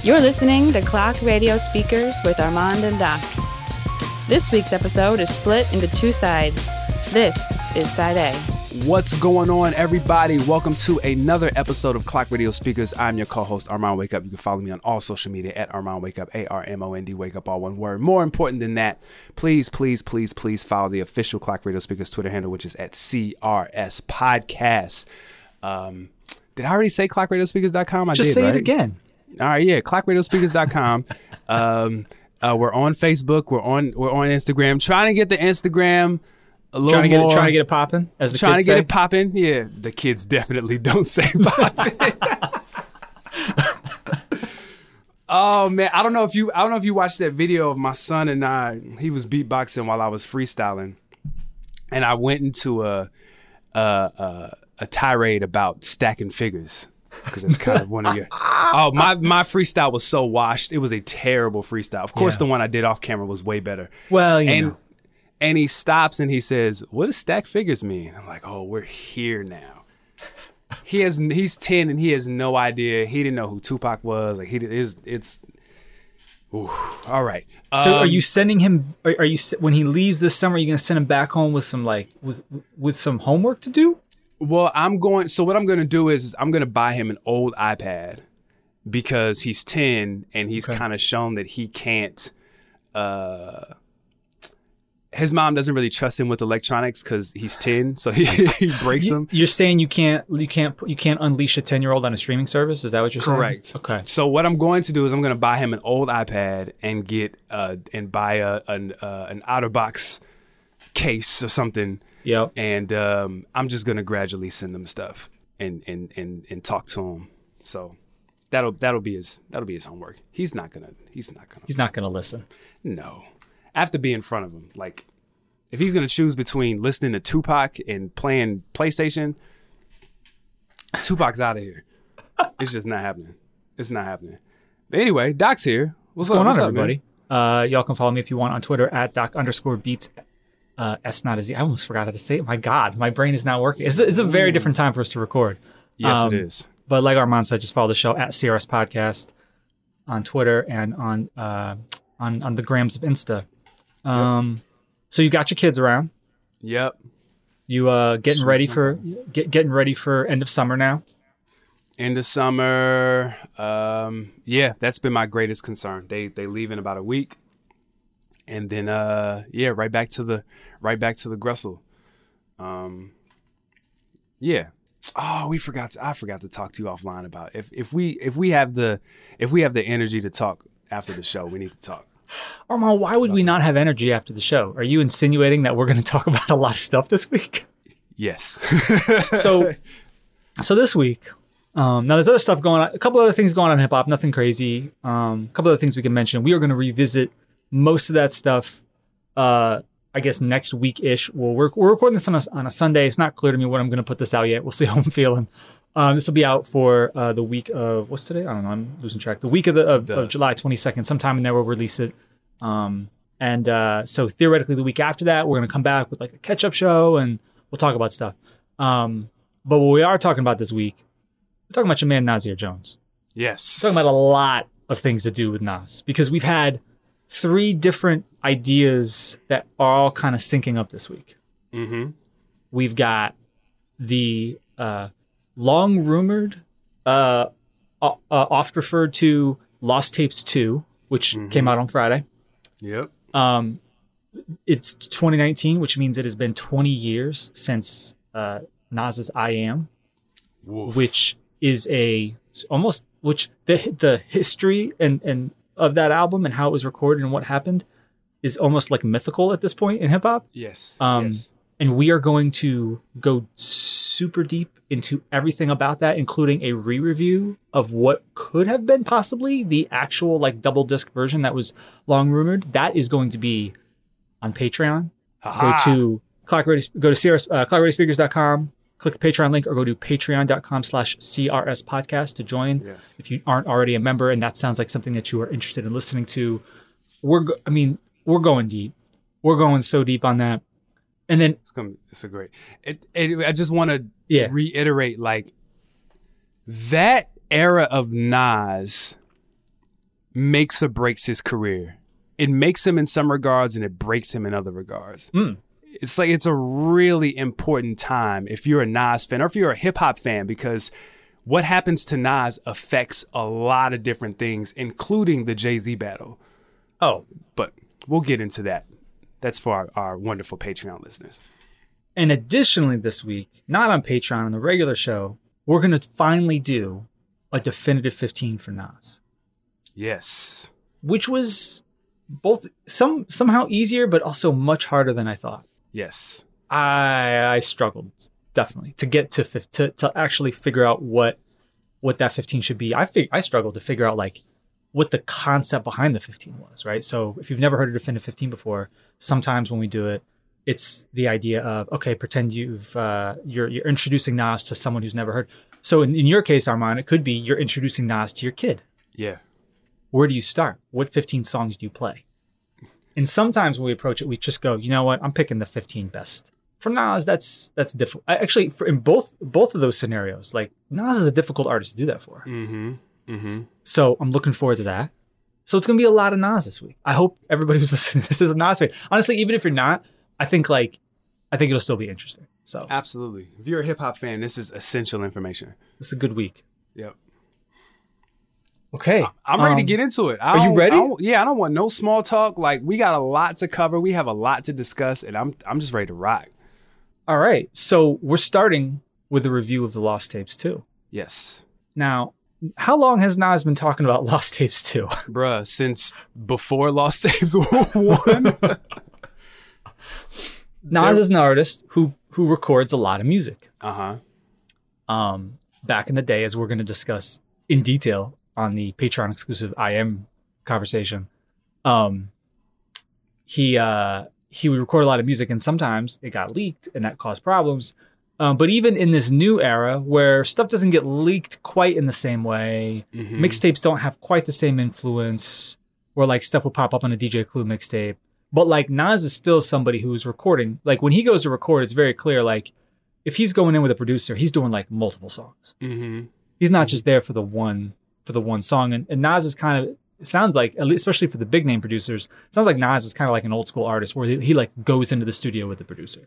You're listening to Clock Radio Speakers with Armand and Doc. This week's episode is split into two sides. This is Side A. What's going on, everybody? Welcome to another episode of Clock Radio Speakers. I'm your co-host, Armand Wake Up. You can follow me on all social media at Armand Wake Up, ARMOND, Wake Up, all one word. More important than that, please follow the official Clock Radio Speakers Twitter handle, which is at CRS Podcast. Did I already say clockradiospeakers.com? I Just did, say right? it again. All right, yeah, clockradiospeakers.com. We're on Facebook. We're on Instagram. Trying to get the Instagram a little more. Trying to get it popping, as the Trying kids to get say. it popping. Yeah, the kids definitely don't say popping. Oh man, I don't know if you watched that video of my son and I. He was beatboxing while I was freestyling, and I went into a tirade about stacking figures. Because it's kind of one of your... Oh, my freestyle was so washed. It was a terrible freestyle. Of course, the one I did off camera was way better. Well, you know. And he stops and he says, "What does stack figures mean?" I'm like, "Oh, we're here now." He's 10 and he has no idea. He didn't know who Tupac was. Like it's. Ooh, all right. So are you sending him? Are you when he leaves this summer? Are you going to send him back home with some with some homework to do? Well, so what I'm going to do is I'm going to buy him an old iPad because he's 10 and he's kind of shown that he can't, his mom doesn't really trust him with electronics because he's 10. So he breaks them. You're saying you can't unleash a 10-year-old on a streaming service? Is that what you're saying? Correct. Okay. So what I'm going to do is I'm going to buy him an old iPad and buy an OtterBox case or something. Yep. And I'm just gonna gradually send him stuff and talk to him. So that'll be his homework. He's not gonna listen. No. I have to be in front of him. Like if he's gonna choose between listening to Tupac and playing PlayStation, Tupac's out of here. It's just not happening. It's not happening. But anyway, Doc's here. What's going on, up, everybody? Y'all can follow me if you want on Twitter at Doc_Beats. S not a Z. I almost forgot how to say it. My God, my brain is not working. It's a very different time for us to record. Yes, it is. But like Armand said, just follow the show at CRS Podcast on Twitter and on the grams of Insta. So you got your kids around. Yep. You getting ready for end of summer now. End of summer. Yeah, that's been my greatest concern. They leave in about a week. And then, right back to the Gressel. Yeah. Oh, I forgot to talk to you offline about if we have the energy to talk after the show, we need to talk. Armand, why would we not have energy after the show? Are you insinuating that we're going to talk about a lot of stuff this week? Yes. So this week, now there's other stuff going on. A couple other things going on in hip hop. Nothing crazy. A couple other things we can mention. We are going to revisit most of that stuff, I guess next week-ish. Well, we're recording this on a Sunday. It's not clear to me when I'm going to put this out yet. We'll see how I'm feeling. This will be out for the week of, what's today? I don't know. I'm losing track. The week of July 22nd. Sometime in there we'll release it. So theoretically the week after that, we're going to come back with like a catch-up show and we'll talk about stuff. But what we are talking about this week, we're talking about your man Nasir Jones. Yes. We're talking about a lot of things to do with Nas because we've had 3 different ideas that are all kind of syncing up this week. Mm-hmm. We've got the long-rumored, oft referred to Lost Tapes 2, which came out on Friday. Yep. It's 2019, which means it has been 20 years since Nas's I Am, which is the history and of that album and how it was recorded and what happened is almost like mythical at this point in hip hop. Yes. Yes. And we are going to go super deep into everything about that, including a re-review of what could have been possibly the actual like double disc version that was long rumored. That is going to be on Patreon. Go to clockradiospeakers.com, click the Patreon link, or go to patreon.com/CRS podcast to join. Yes. If you aren't already a member and that sounds like something that you are interested in listening to, we're going deep. We're going so deep on that. And then it's a great. I just want to reiterate, like, that era of Nas makes or breaks his career. It makes him in some regards and it breaks him in other regards. It's like it's a really important time if you're a Nas fan or if you're a hip hop fan, because what happens to Nas affects a lot of different things, including the Jay-Z battle. Oh, But we'll get into that. That's for our wonderful Patreon listeners. and additionally this week, not on Patreon, on the regular show, we're going to finally do a definitive 15 for Nas, Yes. which was both somehow easier, but also much harder than I thought. Yes. I struggled definitely to get to actually figure out what that 15 should be. I struggled to figure out like what the concept behind the 15 was, right? So if you've never heard of definitive 15 before, sometimes when we do it, it's the idea of, okay, pretend you're introducing Nas to someone who's never heard. So in your case, Armand, it could be you're introducing Nas to your kid. Yeah. Where do you start? What 15 songs do you play? And sometimes when we approach it, we just go, you know what? I'm picking the 15 best. For Nas, that's difficult. Actually, in both of those scenarios, like Nas is a difficult artist to do that for. So I'm looking forward to that. So it's going to be a lot of Nas this week. I hope everybody who's listening to this is a Nas fan. Honestly, even if you're not, I think it'll still be interesting. So Absolutely. If you're a hip hop fan, this is essential information. it's a good week. Yep. Okay. I'm ready to get into it. Are you ready? I don't want no small talk. Like, we got a lot to cover. We have a lot to discuss, and I'm just ready to rock. All right. So we're starting with a review of the Lost Tapes 2. Yes. Now, how long has Nas been talking about Lost Tapes 2? Bruh, since before Lost Tapes 1. Nas is an artist who records a lot of music. Back in the day, as we're going to discuss in detail on the Patreon exclusive I Am conversation, he would record a lot of music, and sometimes it got leaked, and that caused problems. But even in this new era, where stuff doesn't get leaked quite in the same way, mixtapes don't have quite the same influence, where like stuff will pop up on a DJ Clue mixtape. But like Nas is still somebody who's recording. Like when he goes to record, it's very clear. Like if he's going in with a producer, he's doing like multiple songs. He's not just there for the one song. And Nas is kind of, it sounds like, at least, especially for the big name producers, it sounds like Nas is kind of like an old school artist where he like goes into the studio with the producer.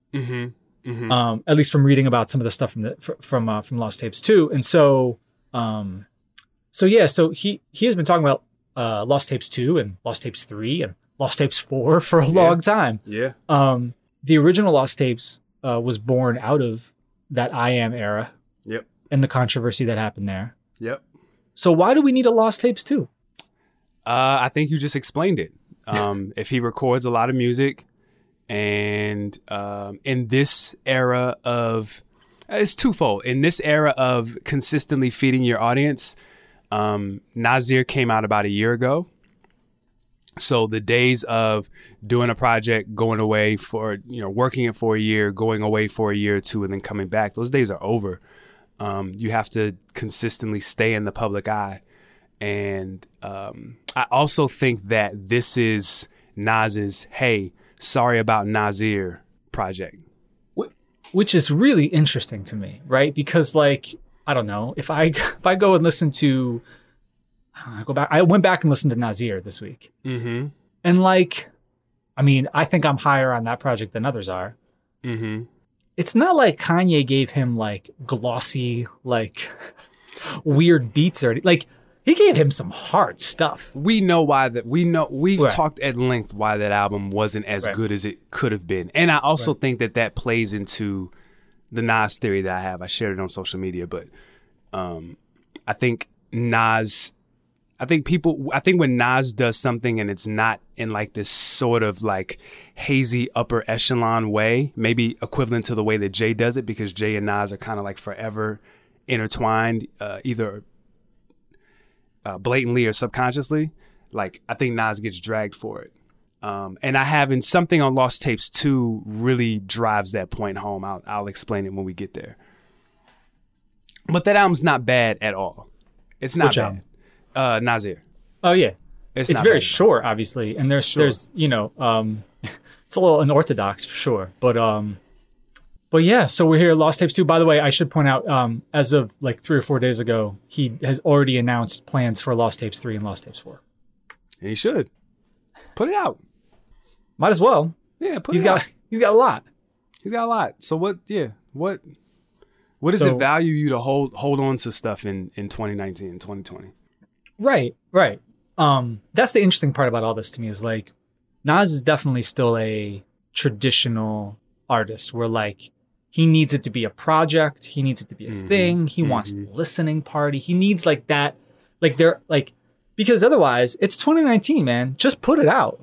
At least from reading about some of the stuff from Lost Tapes 2. And so he has been talking about Lost Tapes 2 and Lost Tapes 3 and Lost Tapes 4 for a long time. Yeah. The original Lost Tapes was born out of that I Am era. Yep. And the controversy that happened there. Yep. So why do we need a Lost Tapes 2? I think you just explained it. If he records a lot of music, and in this era of, it's twofold. In this era of consistently feeding your audience, Nasir came out about a year ago. So the days of doing a project, going away for, working it for a year, going away for a year or two, and then coming back, those days are over. You have to consistently stay in the public eye. And I also think that this is Nas's, hey, sorry about Nasir project. Which is really interesting to me, right? Because like, I don't know, if I go and listen to, I went back and listened to Nasir this week. And like, I mean, I think I'm higher on that project than others are. It's not like Kanye gave him like glossy, like weird beats or like, he gave him some hard stuff. We know why that. We've talked at length why that album wasn't as good as it could have been. And I also think that plays into the Nas theory that I have. I shared it on social media, but I think when Nas does something and it's not in like this sort of like hazy upper echelon way, maybe equivalent to the way that Jay does it, because Jay and Nas are kind of like forever intertwined, either blatantly or subconsciously. Like, I think Nas gets dragged for it. And I have in something on Lost Tapes 2 really drives that point home. I'll explain it when we get there. But that album's not bad at all. It's not bad. Nasir. Oh yeah. It's very short, obviously. And there's it's a little unorthodox for sure. But But yeah, so we're here, Lost Tapes 2. By the way, I should point out, as of like 3 or 4 days ago, he has already announced plans for Lost Tapes 3 and Lost Tapes 4. And he should. Put it out. Might as well. Yeah, He's got a lot. He's got a lot. So what does it value you to hold on to stuff in 2019 and 2020? Right. That's the interesting part about all this to me is like, Nas is definitely still a traditional artist where like, he needs it to be a project. He needs it to be a thing. He wants the listening party. He needs like that, like they're like, because otherwise it's 2019, man. Just put it out.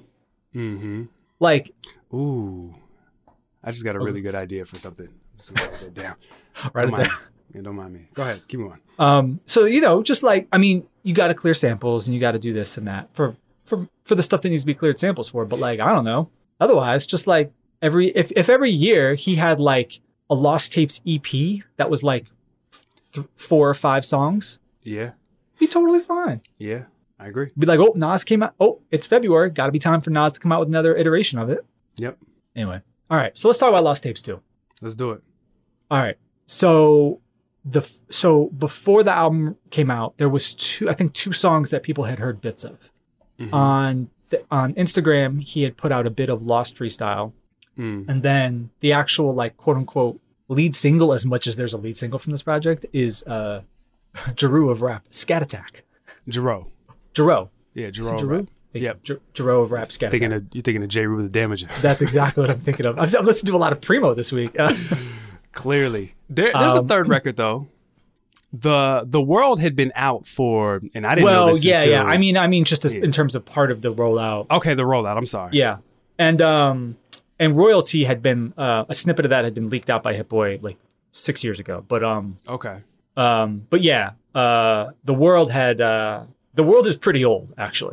Like, ooh, I just got a really good idea for something. So write it down. Write it down. Yeah, don't mind me. Go ahead. Keep going. So, just like, I mean, you got to clear samples and you got to do this and that for the stuff that needs to be cleared samples for. But like, I don't know. Otherwise, just like if every year he had like a Lost Tapes EP that was like 4 or 5 songs. Yeah. Be totally fine. Yeah, I agree. Be like, oh, Nas came out. Oh, it's February. Got to be time for Nas to come out with another iteration of it. Yep. Anyway. All right. So let's talk about Lost Tapes 2. Let's do it. All right. So before the album came out, there was 2 songs that people had heard bits of. On Instagram, he had put out a bit of Lost Freestyle. And then the actual like quote unquote lead single, as much as there's a lead single from this project, is Jeru of Rap, Scat Attack. Jero. Yeah, Jeru. Yep. Jeru of Rap, Scat Attack. You're thinking of Jeru the Damager. That's exactly what I'm thinking of. I've listened to a lot of Primo this week. Clearly. There's a third record though. The World had been out for, and I didn't know this until... yeah. I mean, just in terms of part of the rollout. Okay, the rollout. I'm sorry. Yeah, and Royalty had been a snippet of that had been leaked out by Hit Boy like 6 years ago. But okay. But yeah, the World is pretty old actually.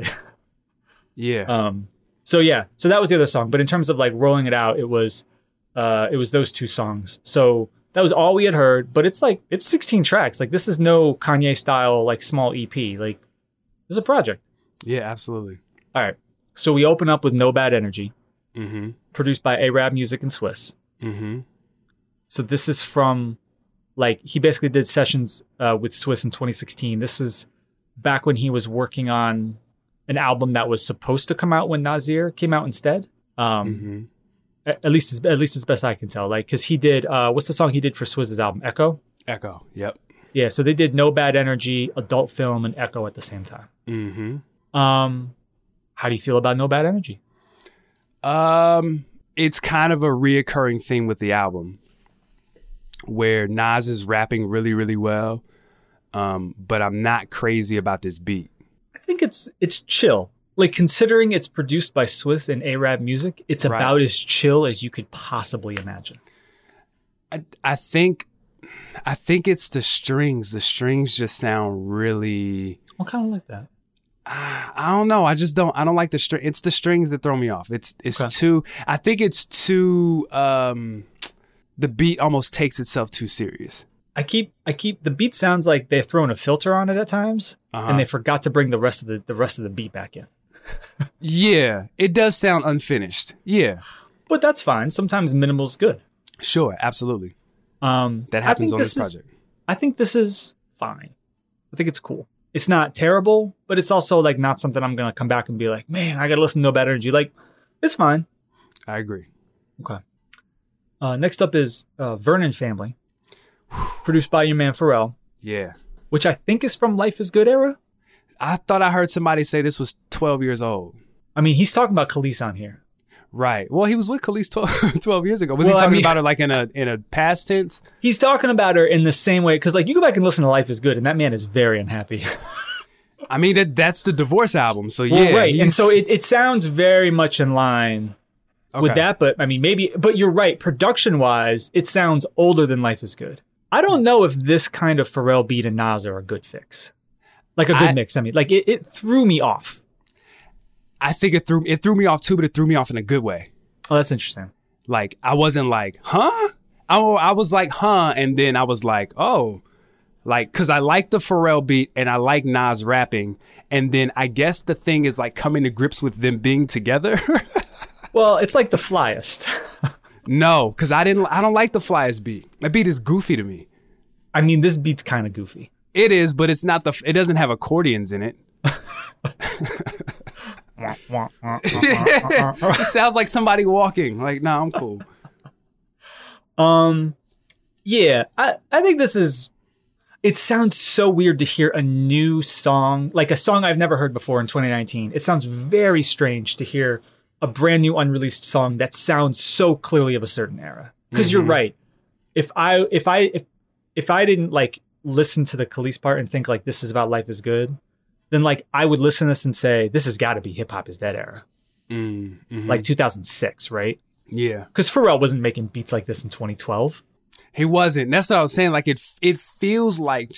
Yeah. So that was the other song. But in terms of like rolling it out, it was those 2 songs. So that was all we had heard. But it's 16 tracks. Like this is no Kanye style like small EP. Like this is a project. Yeah, absolutely. All right. So we open up with No Bad Energy, produced by A-Rab Music and Swiss. So this is from, like, he basically did sessions with Swiss in 2016. This is back when he was working on an album that was supposed to come out when Nasir came out instead. At least as best I can tell. Like, because he did, what's the song he did for Swiss's album? Echo? Echo, yep. Yeah, so they did No Bad Energy, Adult Film, and Echo at the same time. How do you feel about No Bad Energy? It's kind of a reoccurring theme with the album where Nas is rapping really, really well, but I'm not crazy about this beat. I think it's chill. Like, considering it's produced by Swiss and A-Rab Music, it's about as chill as you could possibly imagine. I think it's the strings. The strings just sound really... I kind of like that. I don't know. I don't like the string. It's the strings that throw me off. It's too, I think it's too, the beat almost takes itself too serious. The beat sounds like they're throwing a filter on it at times and they forgot to bring the rest of the beat back in. Yeah, it does sound unfinished. Yeah. But that's fine. Sometimes minimal's good. Sure, absolutely. That happens on this project. I think this is fine. I think it's cool. It's not terrible, but it's also like not something I'm going to come back and be like, man, I got to listen to No Bad Energy. Like, it's fine. I agree. Okay. Next up is Vernon Family, produced by your man Pharrell. Yeah. Which I think is from Life is Good era. I thought I heard somebody say this was 12 years old. I mean, he's talking about Khalees on here. Right. Well, he was with Khalees 12 years ago. Was he talking about her like in a past tense? He's talking about her in the same way. Because like you go back and listen to Life is Good and that man is very unhappy. I mean, that's the divorce album. So yeah. Well, right. And so it sounds very much in line with that. But I mean, but you're right. Production wise, it sounds older than Life is Good. I don't know if this kind of Pharrell beat and Nas are a good fix. Like a good mix. I mean, like it threw me off. I think it threw me off too, but it threw me off in a good way. Oh, that's interesting. Like, I wasn't like, huh? I was like, huh? And then I was like, oh. Like, because I like the Pharrell beat and I like Nas rapping. And then I guess the thing is like coming to grips with them being together. Well, it's like the Flyest. No, because I don't like the Flyest beat. That beat is goofy to me. I mean, this beat's kind of goofy. It is, but it doesn't have accordions in it. It sounds like somebody walking. Like, nah, I'm cool. Yeah, I think this is. It sounds so weird to hear a new song, like a song I've never heard before in 2019. It sounds very strange to hear a brand new unreleased song that sounds so clearly of a certain era. Because you're right. If I didn't like listen to the Khalees part and think like this is about life is good, then like I would listen to this and say this has got to be Hip Hop Is Dead era, like 2006, right? Yeah, because Pharrell wasn't making beats like this in 2012. He wasn't. That's what I was saying. Like it feels like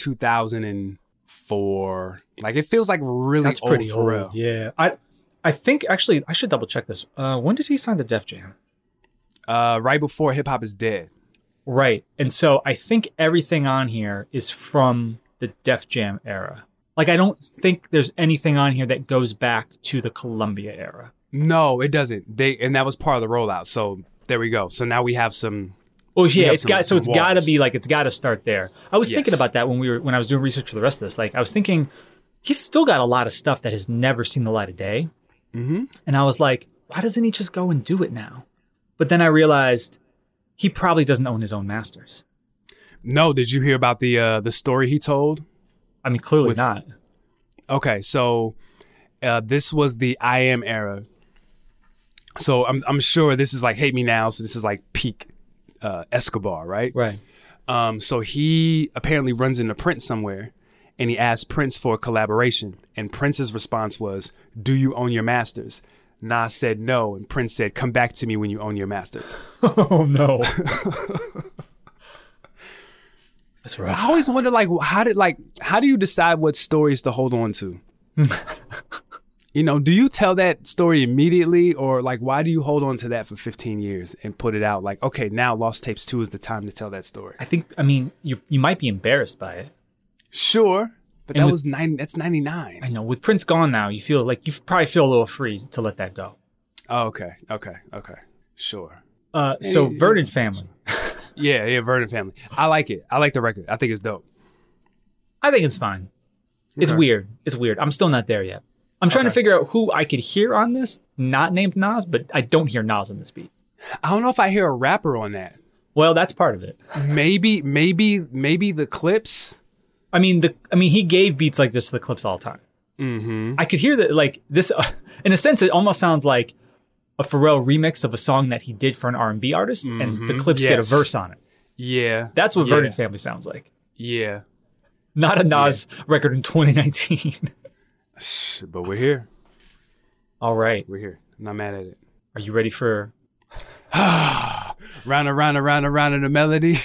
2004. Like it feels like really That's old pretty Pharrell. old. Yeah, I think actually I should double check this. When did he sign to Def Jam? Right before Hip Hop Is Dead. Right, and so I think everything on here is from the Def Jam era. Like I don't think there's anything on here that goes back to the Columbia era. No, it doesn't. And that was part of the rollout. So there we go. So now we have some. Oh yeah, it's got to be like it's got to start there. I was thinking about that when I was doing research for the rest of this. Like I was thinking, he's still got a lot of stuff that has never seen the light of day, and I was like, why doesn't he just go and do it now? But then I realized he probably doesn't own his own masters. No, did you hear about the story he told? I mean, clearly not. Okay, so this was the I Am era. So I'm sure this is like Hate Me Now. So this is like peak Escobar, right? Right. So he apparently runs into Prince somewhere, and he asked Prince for a collaboration. And Prince's response was, "Do you own your masters?" Nas said no, and Prince said, "Come back to me when you own your masters." Oh no. That's rough. I always wonder, like, how do you decide what stories to hold on to? You know, do you tell that story immediately, or like, why do you hold on to that for 15 years and put it out? Like, okay, now Lost Tapes 2 is the time to tell that story. I mean, you might be embarrassed by it. Sure, but that's 99. I know. With Prince gone now, you probably feel a little free to let that go. Oh, okay. Sure. So Vernon Family. Yeah, Vernon Family. I like it. I like the record. I think it's dope. I think it's fine. It's weird. I'm still not there yet. I'm trying to figure out who I could hear on this, not named Nas, but I don't hear Nas on this beat. I don't know if I hear a rapper on that. Well, that's part of it. Maybe the Clips. I mean, he gave beats like this to the Clips all the time. Mm-hmm. I could hear that, like this. In a sense, it almost sounds like a Pharrell remix of a song that he did for an R&B artist, and the Clips get a verse on it. Yeah, that's what Vernon Family sounds like. Yeah, not a Nas record in 2019. But we're here. All right, we're here. I'm not mad at it. Are you ready for round and round and round and round in the melody?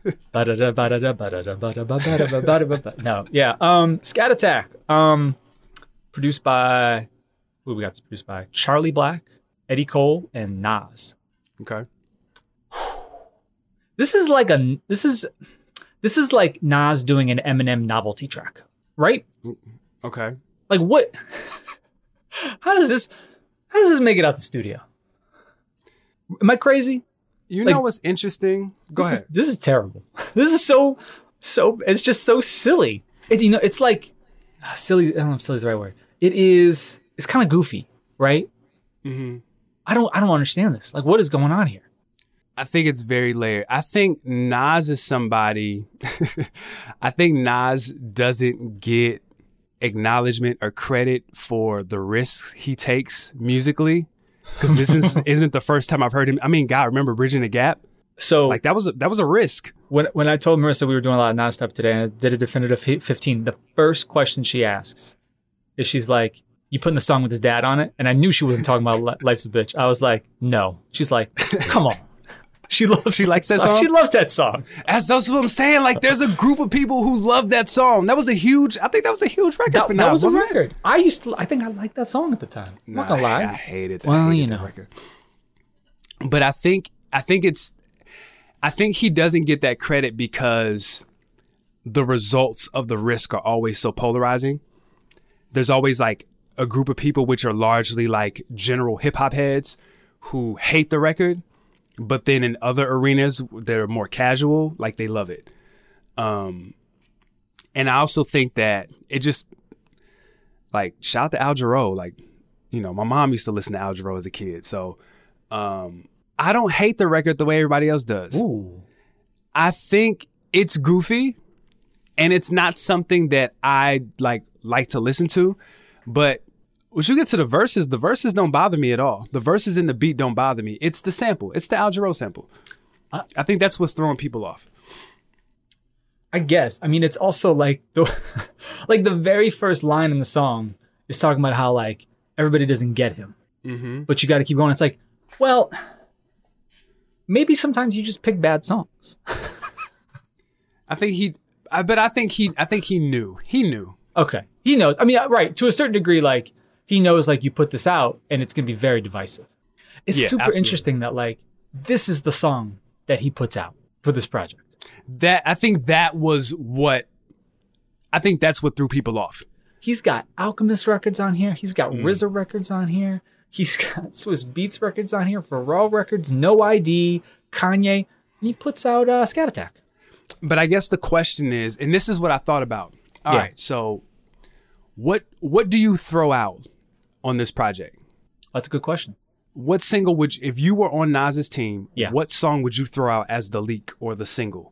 No, yeah. Scat Attack. Produced by who we got? Produced by Charlie Black, Eddie Cole, and Nas. Okay. This is like Nas doing an Eminem novelty track, right? Okay. Like what? How does this make it out the studio? Am I crazy? You know what's interesting? Go ahead. This is terrible. This is so. It's just so silly. It's like silly. I don't know if silly is the right word. It's kind of goofy, right? Mm-hmm. I don't understand this. Like, what is going on here? I think it's very layered. I think Nas is somebody. I think Nas doesn't get acknowledgement or credit for the risks he takes musically, because this isn't the first time I've heard him. I mean, God, remember Bridging the Gap? So like that was a risk. When I told Marissa we were doing a lot of Nas stuff today, and I did a definitive 15, the first question she asks is, she's like, "You putting the song with his dad on it?" And I knew she wasn't talking about Life's a Bitch. I was like, "No." She's like, "Come on." She likes that song. She loved that song. That's what I'm saying. Like, there's a group of people who love that song. I think that was a huge record for Nas. That was a record. I think I liked that song at the time. I'm not gonna lie. I hated that. Well, that record. But I think he doesn't get that credit because the results of the risk are always so polarizing. There's always like a group of people which are largely like general hip hop heads who hate the record, But then in other arenas that are more casual, like they love it. And I also think that it just, like, shout out to Al Jarreau. Like, you know, my mom used to listen to Al Jarreau as a kid. So I don't hate the record the way everybody else does. Ooh. I think it's goofy and it's not something that I like to listen to. But once you get to the verses don't bother me at all. The verses and the beat don't bother me. It's the sample. It's the Al Jarreau sample. I think that's what's throwing people off. I guess. I mean, it's also like the very first line in the song is talking about how like everybody doesn't get him, but you got to keep going. It's like, well, maybe sometimes you just pick bad songs. I think he knew. He knew. Okay, he knows. I mean, right, to a certain degree, like he knows, like you put this out and it's gonna be very divisive. It's super absolutely. interesting that like this is the song that he puts out for this project. I think that's what threw people off. He's got Alchemist records on here. He's got RZA records on here. He's got Swiss Beats records on here, Pharrell records, No ID, Kanye, and he puts out Scat Attack. But I guess the question is, and this is what I thought about. All right, so what do you throw out on this project? That's a good question. What single if you were on Nas's team, what song would you throw out as the leak or the single?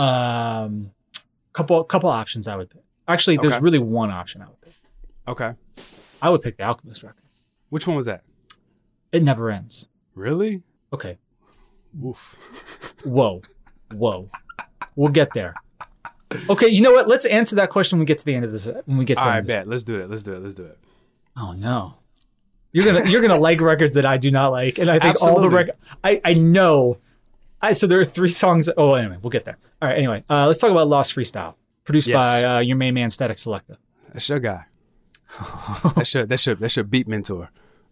Couple options I would pick. Actually, there's really one option I would pick. Okay. I would pick the Alchemist record. Which one was that? It Never Ends. Really? Okay. Woof. Whoa. We'll get there. Okay, you know what? Let's answer that question when we get to the end of this. When we get to the end of this. All right, bet. Let's do it. Oh no. You're gonna like records that I do not like, and I think Absolutely. all the records I know. So there are 3 songs. Oh, anyway, we'll get there. All right. Anyway, let's talk about Lost Freestyle, produced by your main man Static Selecta. That's your guy. That's your beat mentor.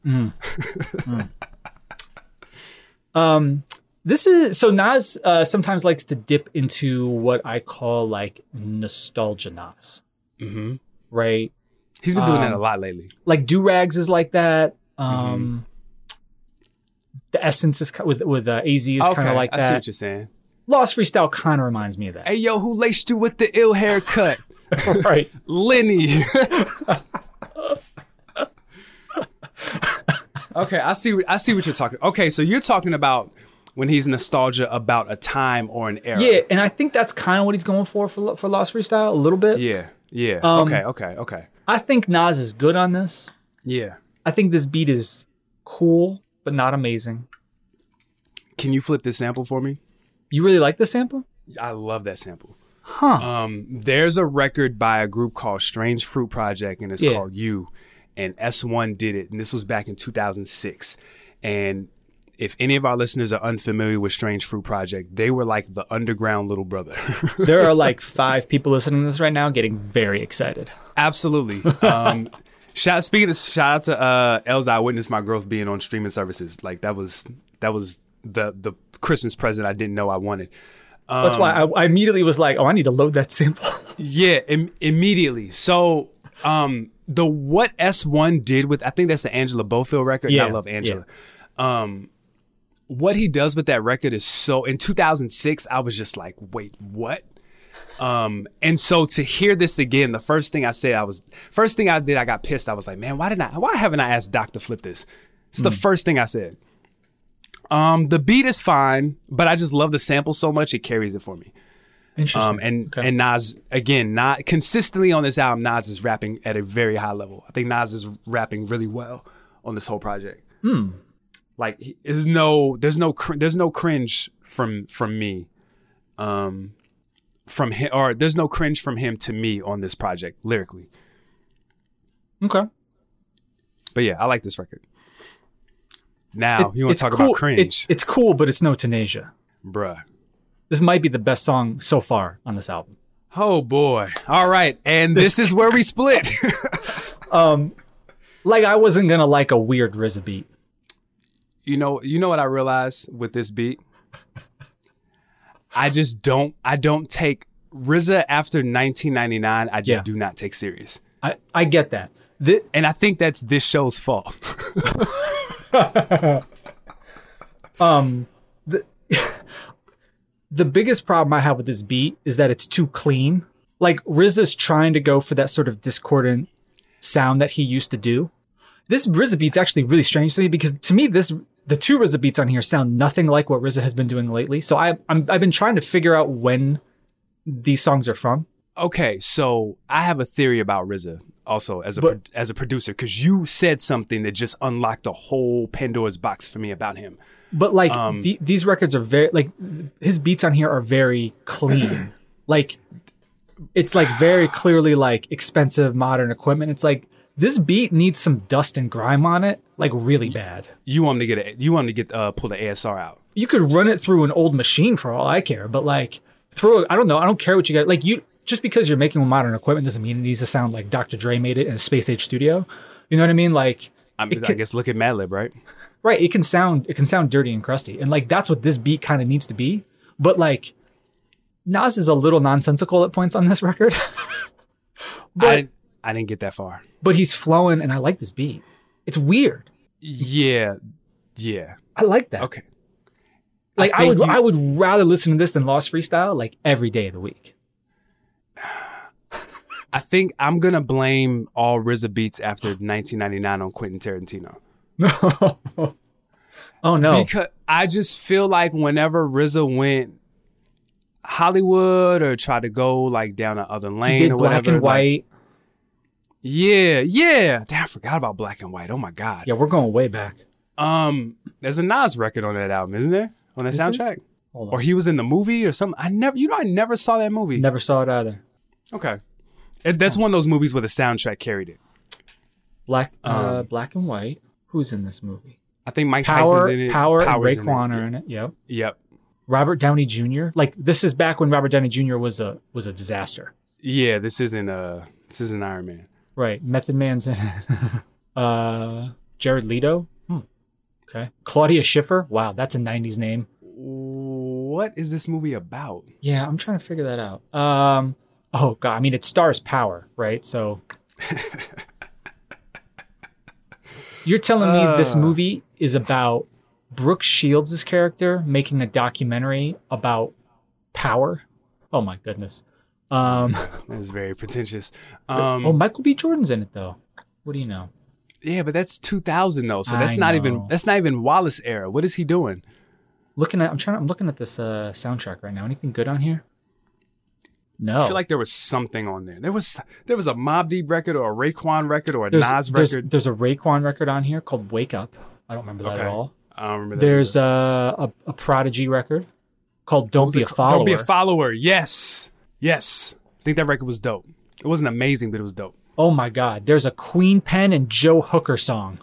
This is so Nas sometimes likes to dip into what I call like nostalgia Nas. Mm-hmm. Right. He's been doing that a lot lately. Like Do Rags is like that. The Essence is with AZ is kind of like that. I see what you're saying. Lost Freestyle kind of reminds me of that. Hey, yo, who laced you with the ill haircut? Right. Lenny. Okay, I see what you're talking. Okay, so you're talking about when he's nostalgia about a time or an era. Yeah, and I think that's kind of what he's going for Lost Freestyle a little bit. Yeah. Okay. I think Nas is good on this. Yeah. I think this beat is cool, but not amazing. Can you flip this sample for me? You really like this sample? I love that sample. Huh. There's a record by a group called Strange Fruit Project, and it's called You. And S1 did it, and this was back in 2006. And if any of our listeners are unfamiliar with Strange Fruit Project, they were like the underground little brother. There are like 5 people listening to this right now getting very excited. Absolutely. Shout out to Elza. I witnessed my growth being on streaming services. Like that was the Christmas present I didn't know I wanted. That's why I immediately was like, oh, I need to load that sample. Yeah, immediately. So the what S1 did with, I think that's the Angela Bofill record. Yeah, and I love Angela. Yeah. What he does with that record is so, in 2006, I was just like, wait, what? And so to hear this again, the first thing I did, I got pissed. I was like, man, why haven't I asked Doc to flip this? It's the first thing I said. The beat is fine, but I just love the sample so much, it carries it for me. Interesting. And Nas, again, not consistently on this album, Nas is rapping at a very high level. I think Nas is rapping really well on this whole project. Like there's no cringe from me, from him, or there's no cringe from him to me on this project lyrically. Okay. But yeah, I like this record. Now you want to talk cool. about cringe? It's cool, but it's no Tenasia. Bruh. This might be the best song so far on this album. Oh boy. All right. And this is where we split. Like I wasn't going to like a weird RZA beat. You know what I realized with this beat? I don't take RZA after 1999. I just do not take serious. I get that. And I think that's this the biggest problem I have with this beat is that it's too clean. Like RZA's trying to go for that sort of discordant sound that he used to do. This RZA beat's actually really strange to me because to me, the two RZA beats on here sound nothing like what RZA has been doing lately. So I've been trying to figure out when these songs are from. Okay, so I have a theory about RZA also as a producer, because you said something that just unlocked a whole Pandora's box for me about him. But like these records are very like his beats on here are very clean. Like it's like very clearly like expensive modern equipment. It's like this beat needs some dust and grime on it, like really bad. You want him to get pull the ASR out. You could run it through an old machine for all I care, but like I don't know. I don't care what you get. Like just because you're making modern equipment doesn't mean it needs to sound like Dr. Dre made it in a space age studio. You know what I mean? Like I guess look at Madlib, right? Right. It can sound dirty and crusty. And like that's what this beat kind of needs to be. But like Nas is a little nonsensical at points on this record. But I didn't get that far. But he's flowing and I like this beat. It's weird. Yeah. I like that. Okay. Like I would rather listen to this than Lost Freestyle like every day of the week. I think I'm going to blame all RZA beats after 1999 on Quentin Tarantino. Oh no. Because I just feel like whenever RZA went Hollywood or tried to go like down a other lane he did or whatever. Black and White. Yeah. Damn, I forgot about Black and White. Oh my God. Yeah, we're going way back. There's a Nas record on that album, isn't there? On that soundtrack? Hold on. Or he was in the movie or something. I never saw that movie. Never saw it either. Okay. That's one of those movies where the soundtrack carried it. Black and White. Who's in this movie? I think Mike Tyson's in it. Power and Power's Raekwon are in it. Yep. Robert Downey Jr. Like this is back when Robert Downey Jr. was a disaster. Yeah, this isn't Iron Man. Right. Method Man's in it. Jared Leto. Okay. Claudia Schiffer. Wow, that's a 90s name. What is this movie about? Yeah, I'm trying to figure that out. Oh God, I mean it stars Power, right? So you're telling me this movie is about Brooke Shields' character making a documentary about Power? Oh my goodness. That's very pretentious. Michael B. Jordan's in it though. What do you know? Yeah, but that's 2000 though, so that's not even Wallace era. What is he doing? I'm looking at this soundtrack right now. Anything good on here? No. I feel like there was something on there. There was a Mobb Deep record or a Raekwon record or a Nas record. There's a Raekwon record on here called Wake Up. I don't remember that at all. I don't remember that. There's a Prodigy record called Don't Be a Follower. Don't Be a Follower. Yes. I think that record was dope. It wasn't amazing, but it was dope. Oh my God. There's a Queen Pen and Joe Hooker song.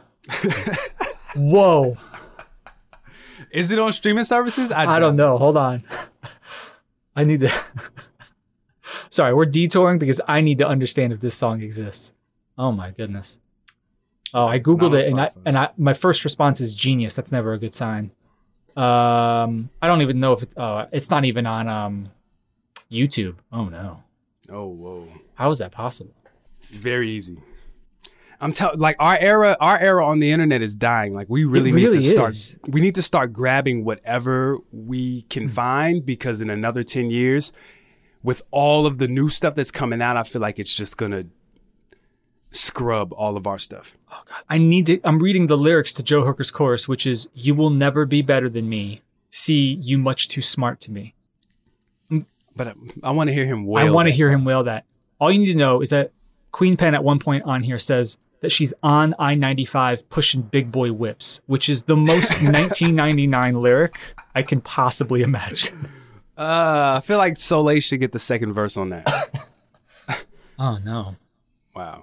Whoa. Is it on streaming services? I don't know. Hold on. I need to... Sorry, we're detouring because I need to understand if this song exists. Oh my goodness. Oh, I Googled it and my first response is genius. That's never a good sign. I don't even know if it's not even on YouTube. Oh no. Oh, whoa. How is that possible? Very easy. I'm telling, like our era on the internet is dying. Like we really need to start grabbing whatever we can find, because in another 10 years, with all of the new stuff that's coming out, I feel like it's just gonna scrub all of our stuff. Oh God. I'm reading the lyrics to Joe Hooker's chorus, which is, "You will never be better than me. See, you much too smart to me." But I want to hear him wail. I want to hear him wail that. All you need to know is that Queen Pen at one point on here says that she's on I-95 pushing big boy whips, which is the most 1999 lyric I can possibly imagine. I feel like Soleil should get the second verse on that. Oh no! Wow.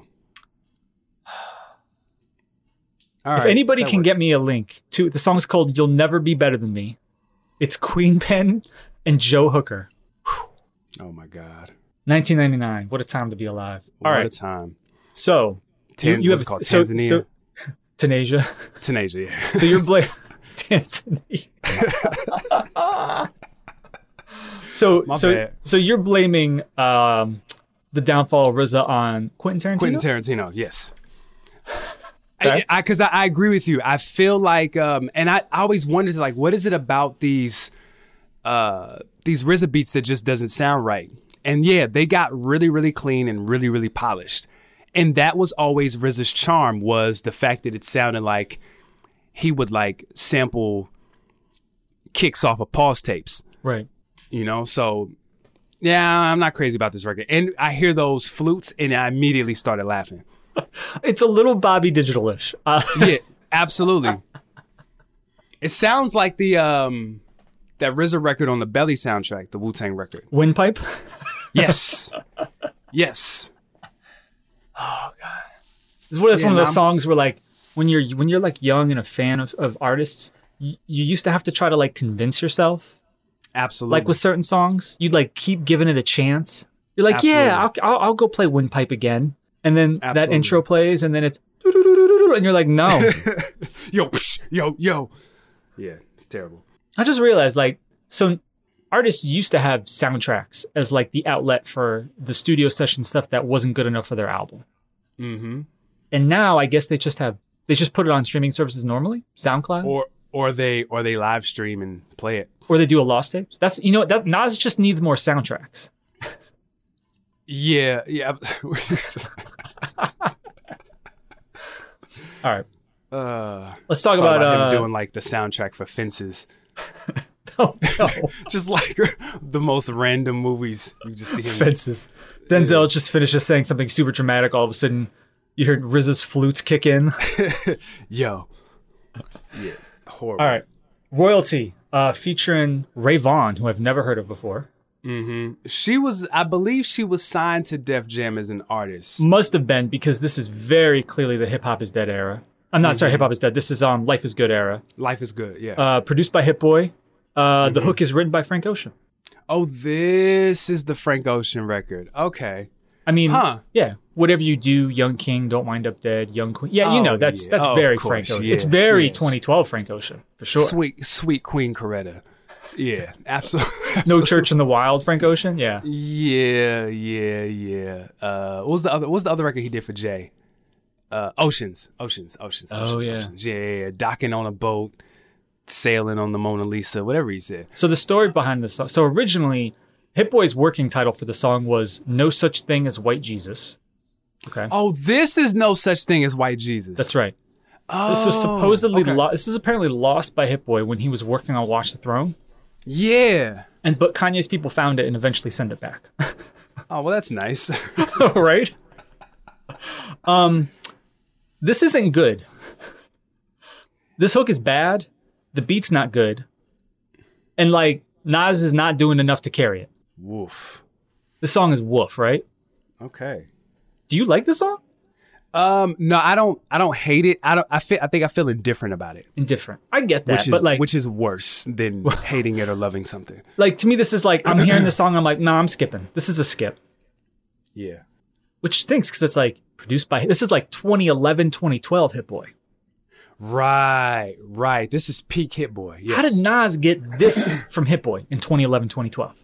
If anybody can get me a link to the song's called "You'll Never Be Better Than Me," it's Queen Pen and Joe Hooker. Oh my God. 1999. What a time to be alive. What a time. So you have called Tanzania. Tanasia. Tanasia, yeah. So you're blaming Tanzania. So you're blaming the downfall of RZA on Quentin Tarantino? Quentin Tarantino, yes. Okay. Because I agree with you. I feel like, and I always wondered, like, what is it about these these RZA beats that just doesn't sound right. And yeah, they got really, really clean and really, really polished. And that was always RZA's charm, was the fact that it sounded like he would like sample kicks off of pause tapes. Right. You know, so yeah, I'm not crazy about this record. And I hear those flutes and I immediately started laughing. It's a little Bobby Digital-ish. Yeah, absolutely. It sounds like the that RZA record on the Belly soundtrack, the Wu-Tang record. Windpipe? Yes. Yes. Oh God. That's one of those songs where like when you're like young and a fan of artists, you used to have to try to like convince yourself. Absolutely. Like with certain songs, you'd like keep giving it a chance. You're like, Absolutely. yeah, I'll go play Windpipe again. And then that Absolutely. intro plays and then it's and you're like, no. Yo, psh, yo. Yeah, it's terrible. I just realized like, so artists used to have soundtracks as like the outlet for the studio session stuff that wasn't good enough for their album. Mm-hmm. And now I guess they just put it on streaming services normally, SoundCloud, or they live stream and play it, or they do a lost tapes. That's that Nas just needs more soundtracks. Yeah. All right. Let's talk about him doing like the soundtrack for Fences. Oh, no. Just like the most random movies. You just see him. Fences. Denzel just finishes saying something super dramatic. All of a sudden, you heard RZA's flutes kick in. Yo. Yeah. Horrible. All right. Royalty, featuring Ray Vaughn, who I've never heard of before. Mm-hmm. I believe she was signed to Def Jam as an artist. Must have been, because this is very clearly the Hip Hop Is Dead era. I'm not sorry, Hip Hop Is Dead. This is Life Is Good era. Life is Good, yeah. Produced by Hit Boy. The hook is written by Frank Ocean. Oh, this is the Frank Ocean record. Okay. I mean, yeah. Whatever you do, Young King, Don't Wind Up Dead, Young Queen. Yeah, that's very Frank Ocean. Yeah, it's very 2012 Frank Ocean, for sure. Sweet Queen Coretta. Yeah, absolutely. No Church in the Wild, Frank Ocean. Yeah. Yeah. What was the other record he did for Jay? Oceans. Oh, Oceans. Yeah. Docking on a boat, sailing on the Mona Lisa, whatever he said. So the story behind this song. So originally, Hit Boy's working title for the song was No Such Thing as White Jesus. Okay. Oh, this is No Such Thing as White Jesus. That's right. Oh, this was supposedly okay. this was apparently lost by Hit Boy when he was working on Watch the Throne. Yeah. But Kanye's people found it and eventually sent it back. Oh, well, that's nice. Right? This isn't good. This hook is bad. The beat's not good. And like Nas is not doing enough to carry it. Woof. This song is woof, right? Okay. Do you like this song? No, I don't hate it. I think I feel indifferent about it. Indifferent. I get that, which is worse than hating it or loving something. Like to me, this is like I'm hearing the song. I'm like, nah, I'm skipping. This is a skip. Yeah. Which stinks because it's like produced by. This is like 2011, 2012 Hit Boy. Right. This is peak Hit Boy. Yes. How did Nas get this from Hit Boy in 2011, 2012?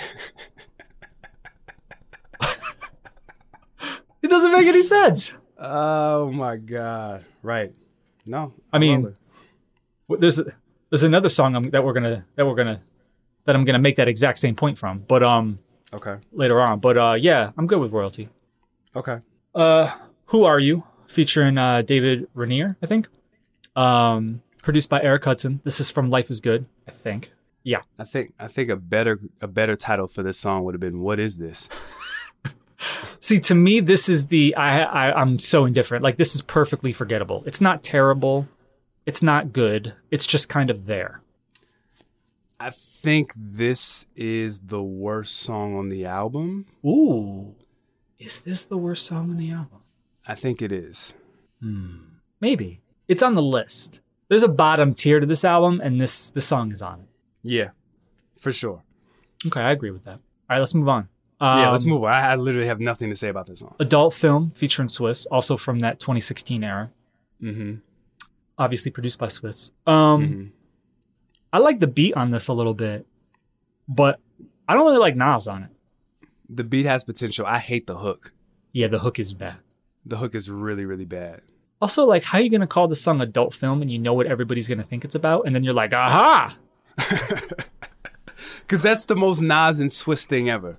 It doesn't make any sense. Oh my God! Right? No, I mean, there's another song that I'm gonna make that exact same point from, but okay, later on. But yeah, I'm good with Royalty. Okay. Who Are You? Featuring David Raniere, I think. Produced by Eric Hudson. This is from Life Is Good, I think. Yeah. I think a better title for this song would have been What Is This? See, to me, this is I'm so indifferent. Like, this is perfectly forgettable. It's not terrible. It's not good. It's just kind of there. I think this is the worst song on the album. Ooh. Is this the worst song on the album? I think it is. Maybe. It's on the list. There's a bottom tier to this album, and this song is on it. Yeah, for sure. Okay, I agree with that. All right, let's move on. Yeah, let's move on. I literally have nothing to say about this song. Adult Film featuring Swiss, also from that 2016 era. Mm-hmm. Obviously produced by Swiss. I like the beat on this a little bit, but I don't really like Nas on it. The beat has potential. I hate the hook. Yeah, the hook is bad. The hook is really, really bad. Also, like, how are you going to call this song Adult Film and you know what everybody's going to think it's about? And then you're like, aha! Because that's the most Nas and Swiss thing ever.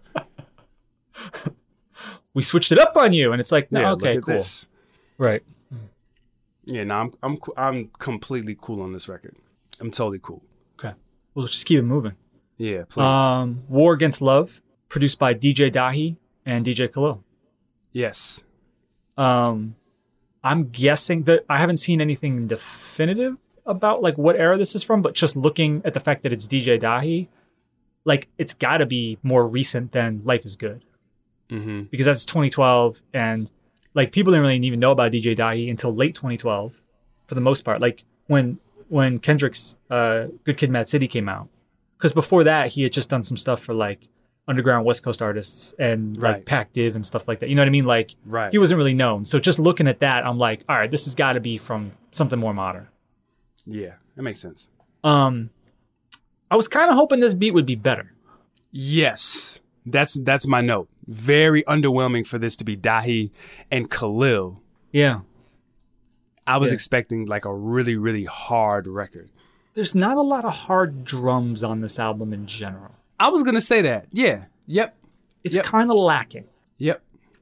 We switched it up on you, and it's like, no, Yeah, okay, look at cool. this. Right. Yeah, no, I'm completely cool on this record. I'm totally cool. Okay. Well, let's just keep it moving. Yeah, please. War Against Love, produced by DJ Dahi and DJ Khalil. Yes. I'm guessing that I haven't seen anything definitive about like what era this is from, but just looking at the fact that it's DJ Dahi, like it's got to be more recent than Life is Good. Mm-hmm. Because that's 2012, and like people didn't really even know about DJ Dahi until late 2012 for the most part. Like when Kendrick's Good Kid Mad City came out. Because before that, he had just done some stuff for like underground West Coast artists and like Pac Div and stuff like that. You know what I mean? Like he wasn't really known. So just looking at that, I'm like, all right, this has got to be from something more modern. Yeah, that makes sense. I was kind of hoping this beat would be better. Yes, that's my note. Very underwhelming for this to be Dahi and Khalil. Yeah. I was expecting like a really, really hard record. There's not a lot of hard drums on this album in general. I was going to say that. Yeah. Yep. It's kind of lacking. Yep.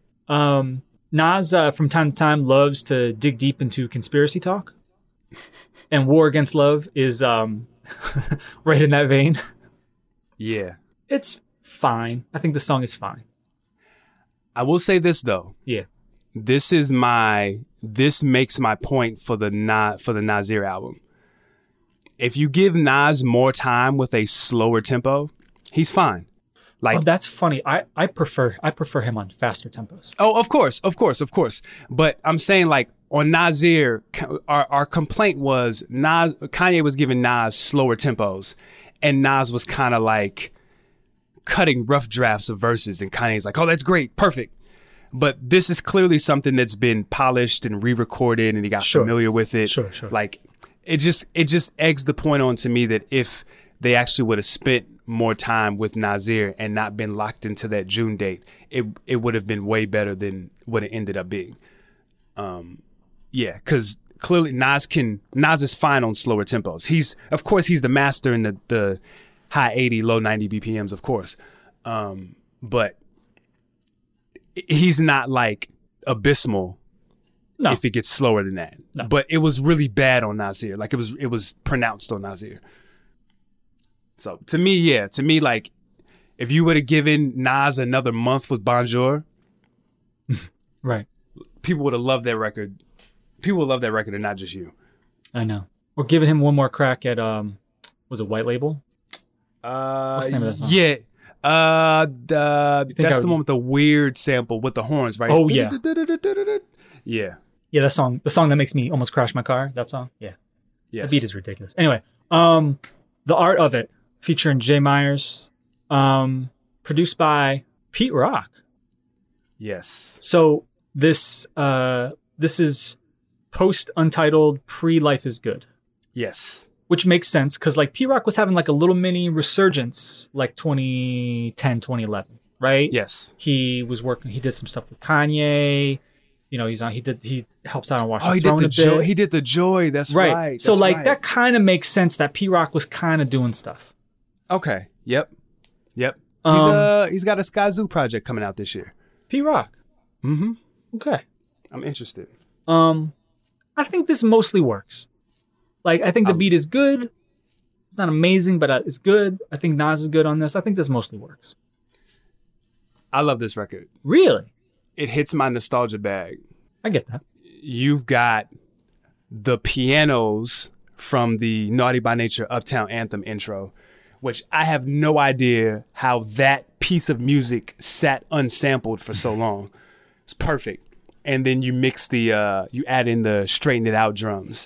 Nas, from time to time, loves to dig deep into conspiracy talk. And War Against Love is right in that vein. Yeah. It's fine. I think the song is fine. I will say this, though. Yeah. This makes my point for the Nasir album. If you give Nas more time with a slower tempo, he's fine. Like, that's funny. I prefer him on faster tempos. Oh, of course. But I'm saying like on Nasir, our complaint was Kanye was giving Nas slower tempos, and Nas was kind of like cutting rough drafts of verses, and Kanye's like, oh, that's great, perfect. But this is clearly something that's been polished and re-recorded, and he got familiar with it. Sure. Like it just eggs the point on to me that if they actually would have spent more time with Nasir and not been locked into that June date, it would have been way better than what it ended up being. Because clearly Nas is fine on slower tempos. He's the master in the high 80, low 90 BPMs, of course. But he's not like abysmal if it gets slower than that. No. But it was really bad on Nasir. Like it was pronounced on Nasir. So to me, like if you would have given Nas another month with Bonjour, right, people would have loved that record. People would love that record, and not just you. I know. Or giving him one more crack at was it White Label? What's the name of that song? Yeah. That's the one with the weird sample with the horns, right? Oh yeah. Yeah. Yeah, that song. The song that makes me almost crash my car. That song. Yeah. Yes. The beat is ridiculous. Anyway, The Art of It, featuring Jay Myers, produced by Pete Rock. Yes. So this is post Untitled, pre Life is Good. Yes. Which makes sense because like Pete Rock was having like a little mini resurgence like 2010, 2011, right? Yes. He did some stuff with Kanye. You know, he helps out on Watch the Throne a bit. He did the Joy. That's right. So like that kind of makes sense that Pete Rock was kind of doing stuff. Okay. Yep. He's got a Sky Zoo project coming out this year. Pete Rock. Mm-hmm. Okay. I'm interested. I think this mostly works. Like, I think the beat is good. It's not amazing, but it's good. I think Nas is good on this. I think this mostly works. I love this record. Really? It hits my nostalgia bag. I get that. You've got the pianos from the Naughty by Nature Uptown Anthem intro, which I have no idea how that piece of music sat unsampled for so long. It's perfect. And then you mix you add in the Straighten It Out drums.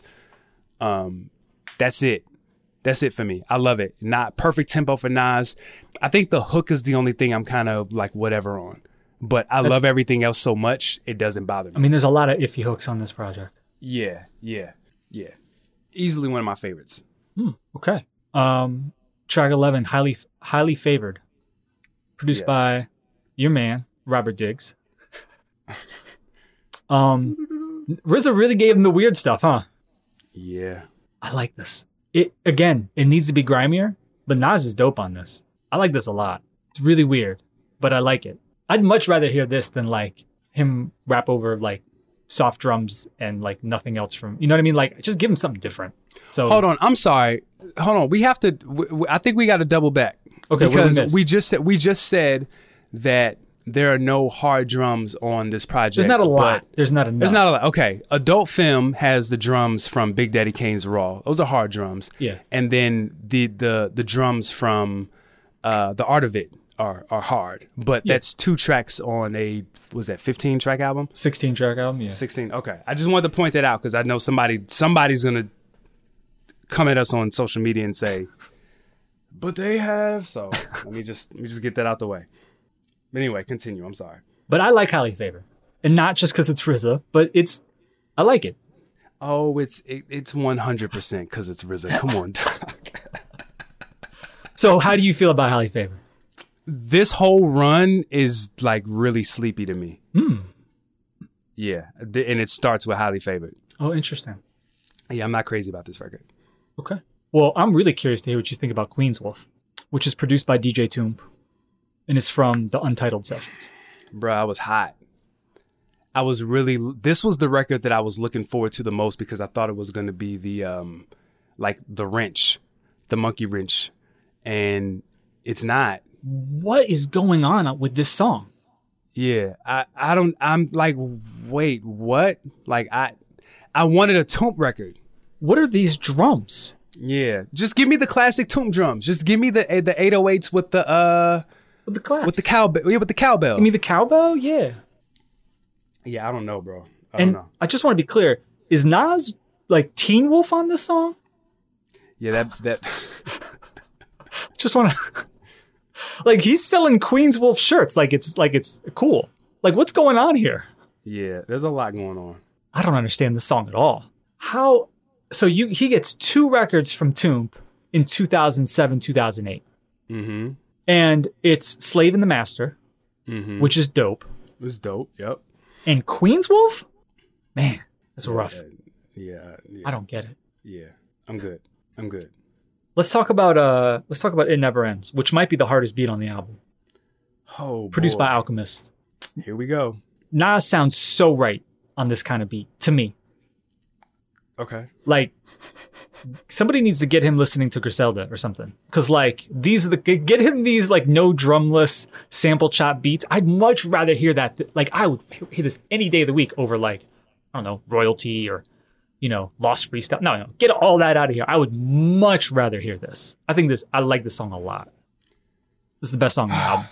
That's it. That's it for me. I love it. Not perfect tempo for Nas. I think the hook is the only thing I'm kind of like whatever on. But I love everything else so much, it doesn't bother me. I mean, there's a lot of iffy hooks on this project. Yeah. Easily one of my favorites. Okay. Track 11, Highly Favored. Produced by your man, Robert Diggs. RZA really gave him the weird stuff, huh? Yeah. I like this. It needs to be grimier, but Nas is dope on this. I like this a lot. It's really weird, but I like it. I'd much rather hear this than like him rap over like soft drums and like nothing else from, you know what I mean? Like just give him something different. So hold on. I'm sorry. Hold on. We have to, I think we got to double back. Okay. Because we just said that there are no hard drums on this project. There's not a lot. There's not enough. There's not a lot. Okay. Adult Film has the drums from Big Daddy Kane's Raw. Those are hard drums. Yeah. And then the drums from The Art of It are hard. But that's 2 tracks on a, was that 15 track album? 16 track album, yeah. 16. Okay. I just wanted to point that out because I know somebody's gonna come at us on social media and say, but they have. So let me just get that out the way. But anyway, continue. I'm sorry. But I like Highly Favored. And not just because it's RZA, but I like it. Oh, it's 100% because it's RZA. Come on, Doc. So how do you feel about Highly Favored? This whole run is like really sleepy to me. Yeah. And it starts with Highly Favored. Oh, interesting. Yeah, I'm not crazy about this record. Okay. Well, I'm really curious to hear what you think about Queen's Wolf, which is produced by DJ Toomp and is from the Untitled Sessions. Bro, I was hot. This was the record that I was looking forward to the most because I thought it was going to be the wrench, the monkey wrench. And it's not. What is going on with this song? Yeah, I'm like, wait, what? Like, I wanted a Toomp record. What are these drums? Yeah, just give me the classic Toomp drums. Just give me the 808s with the claps. with the cowbell. Yeah, with the cowbell. Give me the cowbell? Yeah. Yeah, I don't know, bro. I don't know. I just want to be clear. Is Nas like Teen Wolf on this song? Yeah, that just want to like he's selling Queen's Wolf shirts like it's cool. Like what's going on here? Yeah, there's a lot going on. I don't understand this song at all. How so he gets 2 records from Toomp in 2007, 2008. Mm-hmm. And it's Slave and the Master, which is dope. It was dope, yep. And Queen's Wolf? Man, that's rough. Yeah. I don't get it. Yeah. I'm good. Let's talk about It Never Ends, which might be the hardest beat on the album. Oh, produced by Alchemist. Here we go. Nas sounds so right on this kind of beat to me. Okay. Like somebody needs to get him listening to Griselda or something. Cause like get him these like no drumless sample chop beats. I'd much rather hear that. Like I would hear this any day of the week over like, I don't know, Royalty or, Lost Freestyle. No, get all that out of here. I would much rather hear this. I like this song a lot. This is the best song on the album.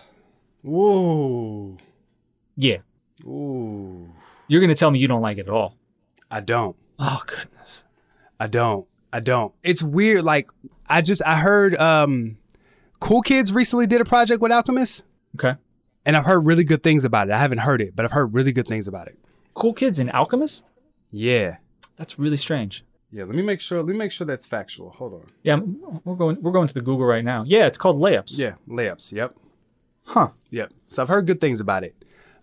Whoa. Yeah. Ooh. You're going to tell me you don't like it at all. I don't. Oh, goodness. I don't. It's weird. Like, I heard Cool Kids recently did a project with Alchemist. Okay. And I've heard really good things about it. I haven't heard it, but I've heard really good things about it. Cool Kids and Alchemist? Yeah. That's really strange. Yeah, let me make sure that's factual. Hold on. Yeah, we're going to the Google right now. Yeah, it's called Layups. Yeah, Layups. Yep. Huh. Yep. So I've heard good things about it.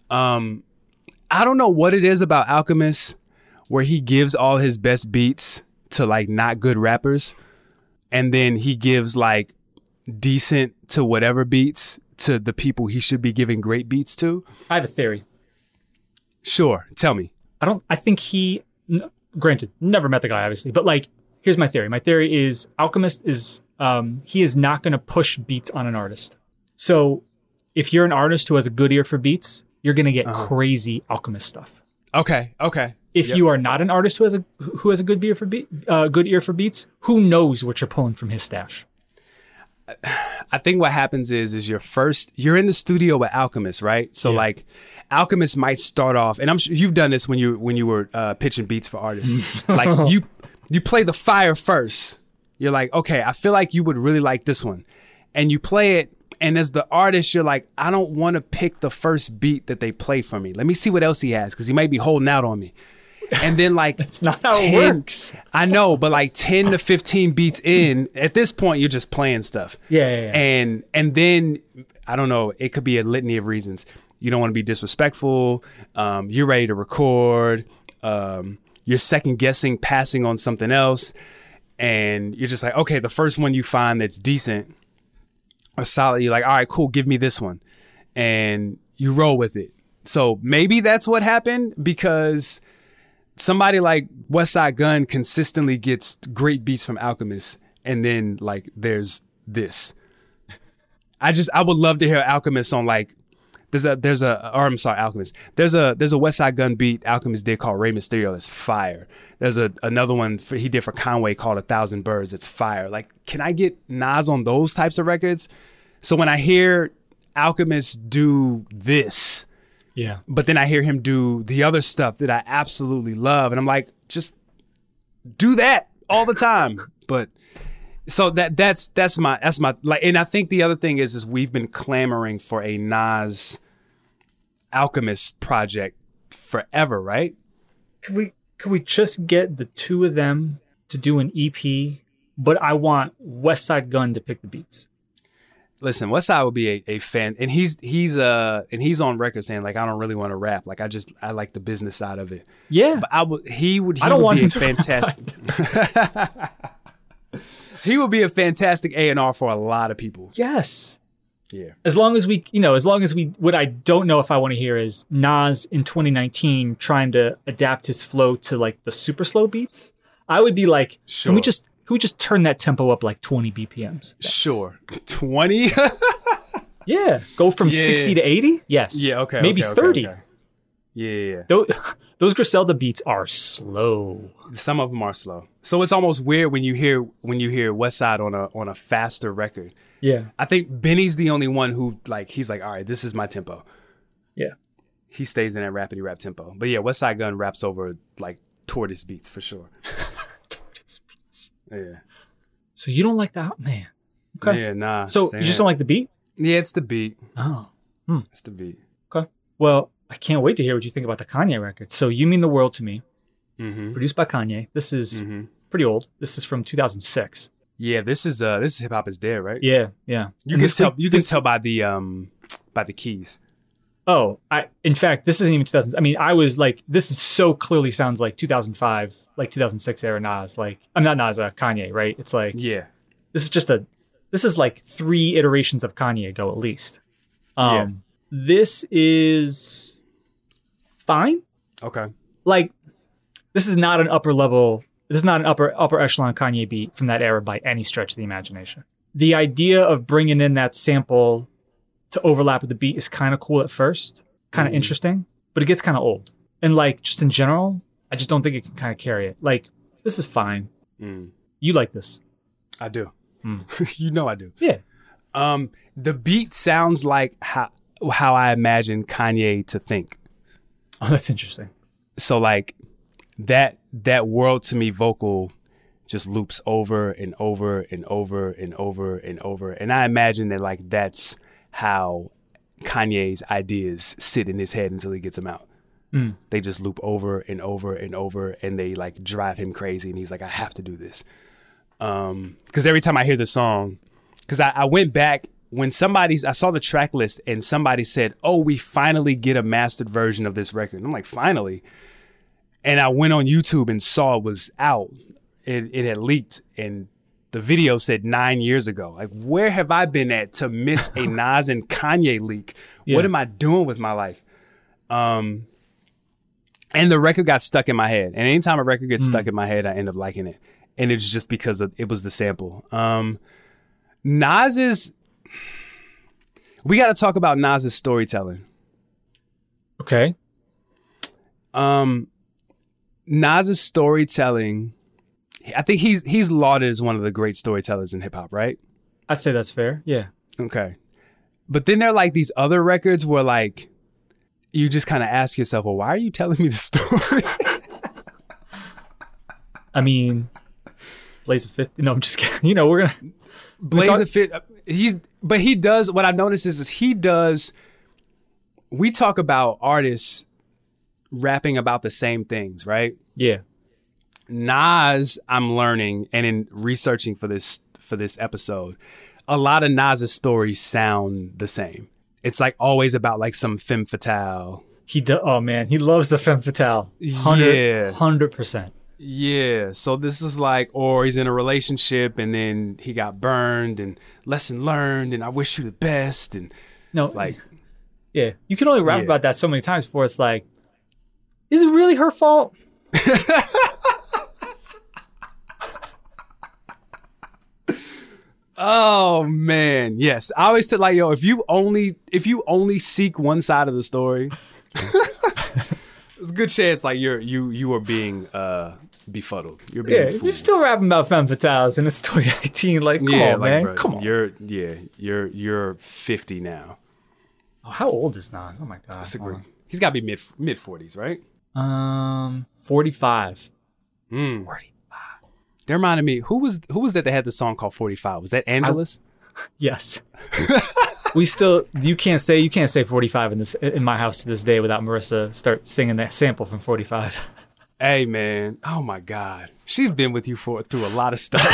I don't know what it is about Alchemist where he gives all his best beats to like not good rappers, and then he gives like decent to whatever beats to the people he should be giving great beats to. I have a theory. Sure, tell me. I think he, granted, never met the guy obviously, but like, here's my theory. My theory is Alchemist is, he is not going to push beats on an artist. So if you're an artist who has a good ear for beats, you're going to get crazy Alchemist stuff. Okay. If you are not an artist who has a good ear for beats, who knows what you're pulling from his stash? I think what happens is you're in the studio with Alchemist, right? So like Alchemist might start off, and I'm sure you've done this when you were pitching beats for artists. Like you play the fire first. You're like, okay, I feel like you would really like this one. And you play it, and as the artist, you're like, I don't want to pick the first beat that they play for me. Let me see what else he has, because he might be holding out on me. And then like that's not how it works. I know, but like 10 to 15 beats in, at this point you're just playing stuff. Yeah. And then I don't know, it could be a litany of reasons. You don't want to be disrespectful. You're ready to record. You're second guessing, passing on something else, and you're just like, okay, the first one you find that's decent, are solid. You're like, all right, cool, give me this one. And you roll with it. So maybe that's what happened, because somebody like Westside Gunn consistently gets great beats from Alchemist, and then like there's this. I would love to hear Alchemist on like Alchemist. There's a Westside Gunn beat Alchemist did called Rey Mysterio that's fire. There's another one he did for Conway called 1,000 Birds that's fire. Like, can I get Nas on those types of records? So when I hear Alchemist do this, yeah, but then I hear him do the other stuff that I absolutely love, and I'm like, just do that all the time. But so that's my like, and I think the other thing is we've been clamoring for a Nas Alchemist project forever, right? Could we just get the two of them to do an EP? But I want Westside Gunn to pick the beats. Listen, Westside would be a fan, and he's on record saying like, I don't really want to rap, like I like the business side of it. Yeah, but he would be a fantastic. He would be a fantastic A&R for a lot of people. Yes. Yeah. As long as we, what I don't know if I want to hear is Nas in 2019 trying to adapt his flow to like the super slow beats. I would be like, sure. Can we just turn that tempo up like 20 BPMs? Sure. 20? Yeah. Go from 60 to 80? Yes. Yeah, okay. Maybe 30. Okay. Yeah. Those Griselda beats are slow. Some of them are slow. So it's almost weird when you hear Westside on a faster record. Yeah. I think Benny's the only one who like, he's like, all right, this is my tempo. Yeah. He stays in that rapidy rap tempo. But yeah, Westside Gunn raps over like tortoise beats for sure. Tortoise beats. Yeah. So you don't like that, man? Okay. Yeah, nah. So you just don't like the beat? Yeah, it's the beat. Oh. It's the beat. Okay. Well, I can't wait to hear what you think about the Kanye record. So You Mean the World to Me, produced by Kanye. This is pretty old. This is from 2006. Yeah, this is Hip Hop Is Dead, right? Yeah. You can tell by the keys. Oh, in fact, this isn't even 2000. I mean, I was like, this is so clearly sounds like 2005, like 2006 era Nas. Like, I'm not Nas, Kanye, right? It's like, yeah, this is like 3 iterations of Kanye ago at least. This is fine. Okay. Like, this is not an upper level. This is not an upper echelon Kanye beat from that era by any stretch of the imagination. The idea of bringing in that sample to overlap with the beat is kind of cool at first, kind of interesting, but it gets kind of old. And like, just in general, I just don't think it can kind of carry it. Like, this is fine. You like this? I do. You know I do. Yeah. The beat sounds like how I imagine Kanye to think. Oh, that's interesting. So like that World to Me vocal just loops over and over and over and over and over. And I imagine that like that's how Kanye's ideas sit in his head until he gets them out. They just loop over and over and over, and they like drive him crazy. And he's like, I have to do this. Because every time I hear the song, because I went back when I saw the track list and somebody said, oh, we finally get a mastered version of this record. And I'm like, finally? And I went on YouTube and saw it was out. It had leaked, and the video said 9 years ago. Like, where have I been at to miss a Nas and Kanye leak? Yeah. What am I doing with my life? And the record got stuck in my head. And anytime a record gets stuck in my head, I end up liking it. And it's just because it was the sample. We got to talk about Nas's storytelling. Okay. Nas's storytelling, I think he's lauded as one of the great storytellers in hip hop, right? I'd say that's fair. Yeah. Okay. But then there are like these other records where like you just kind of ask yourself, well, why are you telling me the story? I mean, Blaze of 50. No, I'm just kidding. We're going to Blaze of 50. But he does, what I've noticed is we talk about artists rapping about the same things, right? Yeah. Nas, I'm learning, and in researching for this episode, a lot of Nas's stories sound the same. It's like always about like some femme fatale. Oh man, he loves the femme fatale. 100%. Yeah, so this is like, or he's in a relationship and then he got burned and lesson learned and I wish you the best and No, like, yeah, you can only rap Yeah. about that so many times before it's like, is it really her fault? oh man, yes. I always said like, yo, if you only seek one side of the story, there's a good chance like you are being befuddled. You're being Yeah, fooled. you're still rapping about femme fatales and it's 2018. Like, come on, like, man, bro, come on. You're 50 now. Oh, how old is Nas? Oh my god, That's a hold great. He's got to be mid 40s, right? on. 45. Mm. 45. That reminded me. Who was that had the song called 45? Was that Angelus? Yes. We still you can't say 45 in my house to this day without Marissa start singing that sample from 45. Hey man, oh my God, she's been with you through a lot of stuff.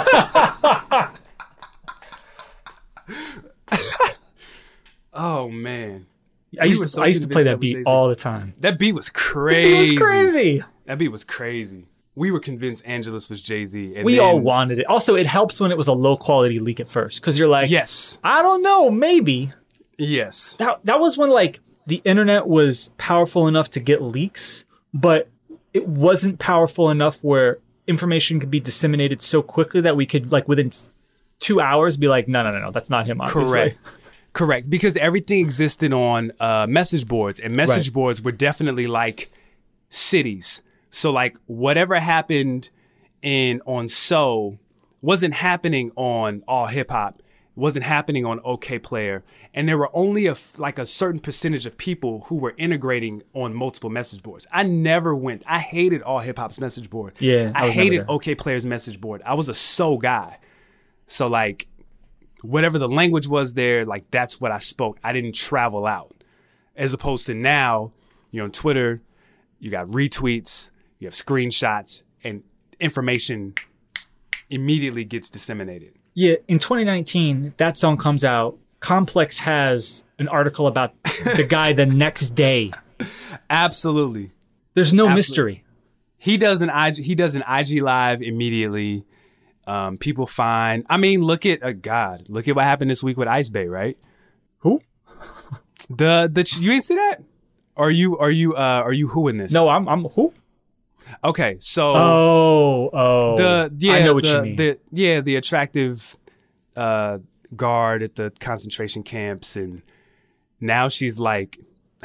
Oh man, I used to play that beat all the time. that beat was crazy. It was crazy. That beat was crazy. We were convinced Angelus was Jay-Z. And We then, all wanted it. Also, it helps when it was a low quality leak at first because you're like, Yes, I don't know, maybe. yes, That was when like the internet was powerful enough to get leaks, but it wasn't powerful enough where information could be disseminated so quickly that we could like within 2 hours be like, no, that's not him. Obviously. Correct. Because everything existed on message boards, and message boards were definitely like cities. So like whatever happened on So wasn't happening on All Hip Hop, wasn't happening on OK Player, and there were only a certain percentage of people who were integrating on multiple message boards. I hated All Hip Hop's message board. Yeah, I I was never hated there. OK Player's message board. I was a So guy. So like whatever the language was there, like that's what I spoke. I didn't travel out. As opposed to now, you're on Twitter, you got retweets, you have screenshots, and information immediately gets disseminated. Yeah, in 2019, that song comes out. Complex has an article about the guy the next day. Absolutely. There's no Absolutely. mystery. He does an IG live immediately. People find. I mean, look at look at what happened this week with Ice Bay, right? Who? You ain't see that? Are you who in this? No, I'm who? Okay, so Oh. I know what you mean. The attractive guard at the concentration camps, and now she's like